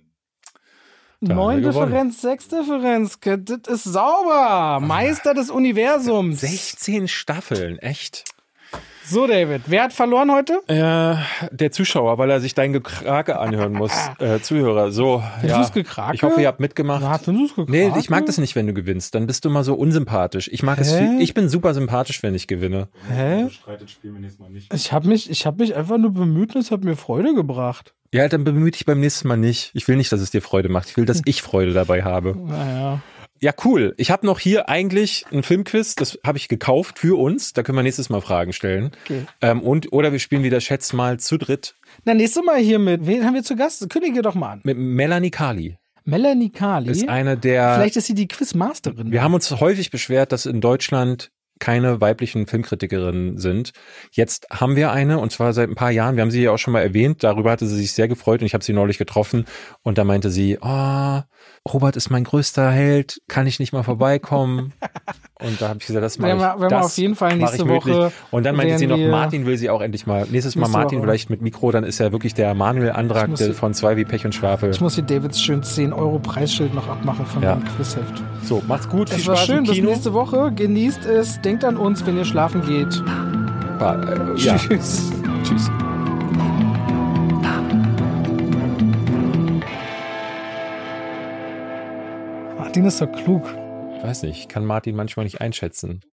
Da haben Neun wir gewonnen. Differenz, sechs Differenz. Das ist sauber. Meister des Universums. sechzehn Staffeln, echt? So, David, wer hat verloren heute? Äh, der Zuschauer, weil er sich dein Gekrake anhören muss. Äh, Zuhörer, so. Findest Ja. du's Gekrake? Ich hoffe, ihr habt mitgemacht. Na, findest du's Nee, Gekrake? ich mag das nicht, wenn du gewinnst. Dann bist du mal so unsympathisch. Ich mag es Hä? viel, ich bin super sympathisch, wenn ich gewinne. Hä? Bestreitet, spielen wir nächstes Mal nicht. Ich habe mich, ich hab mich einfach nur bemüht und es hat mir Freude gebracht. Ja, dann bemühe dich beim nächsten Mal nicht. Ich will nicht, dass es dir Freude macht. Ich will, dass ich Freude dabei habe. Naja. Ja, cool. Ich habe noch hier eigentlich ein Filmquiz. Das habe ich gekauft für uns. Da können wir nächstes Mal Fragen stellen. Okay. Ähm, und, oder wir spielen wieder Schätz mal zu dritt Na, nächstes Mal hier mit, wen haben wir zu Gast? Kündige doch mal an. mit Melanie Kali. Melanie Kali. Ist eine der... Vielleicht ist sie die Quizmasterin. Wir haben uns häufig beschwert, dass in Deutschland keine weiblichen Filmkritikerinnen sind. Jetzt haben wir eine, und zwar seit ein paar Jahren. Wir haben sie ja auch schon mal erwähnt. Darüber hatte sie sich sehr gefreut und ich habe sie neulich getroffen. Und da meinte sie, oh, Robert ist mein größter Held, kann ich nicht mal vorbeikommen? Und da habe ich gesagt, das mache Werden ich. wir- werden wir das auf jeden Fall mache ich nächste möglich. Woche Und dann meinte sie noch, werden wir- Martin will sie auch endlich mal. Nächstes Mal Nächste Martin Woche. vielleicht mit Mikro, dann ist ja wirklich der Manuel Andrak muss- der von zwei wie Pech und Schwafel. Ich muss hier Davids schön zehn Euro Preisschild noch abmachen von Ja. meinem Quizheft. So, macht's gut, viel Es war Spaß schön, im bis Kino. nächste Woche. Genießt es, denkt an uns, wenn ihr schlafen geht. Ba- äh, ja. Tschüss. Tschüss. Martin ist doch klug. weiß nicht, kann Martin manchmal nicht einschätzen.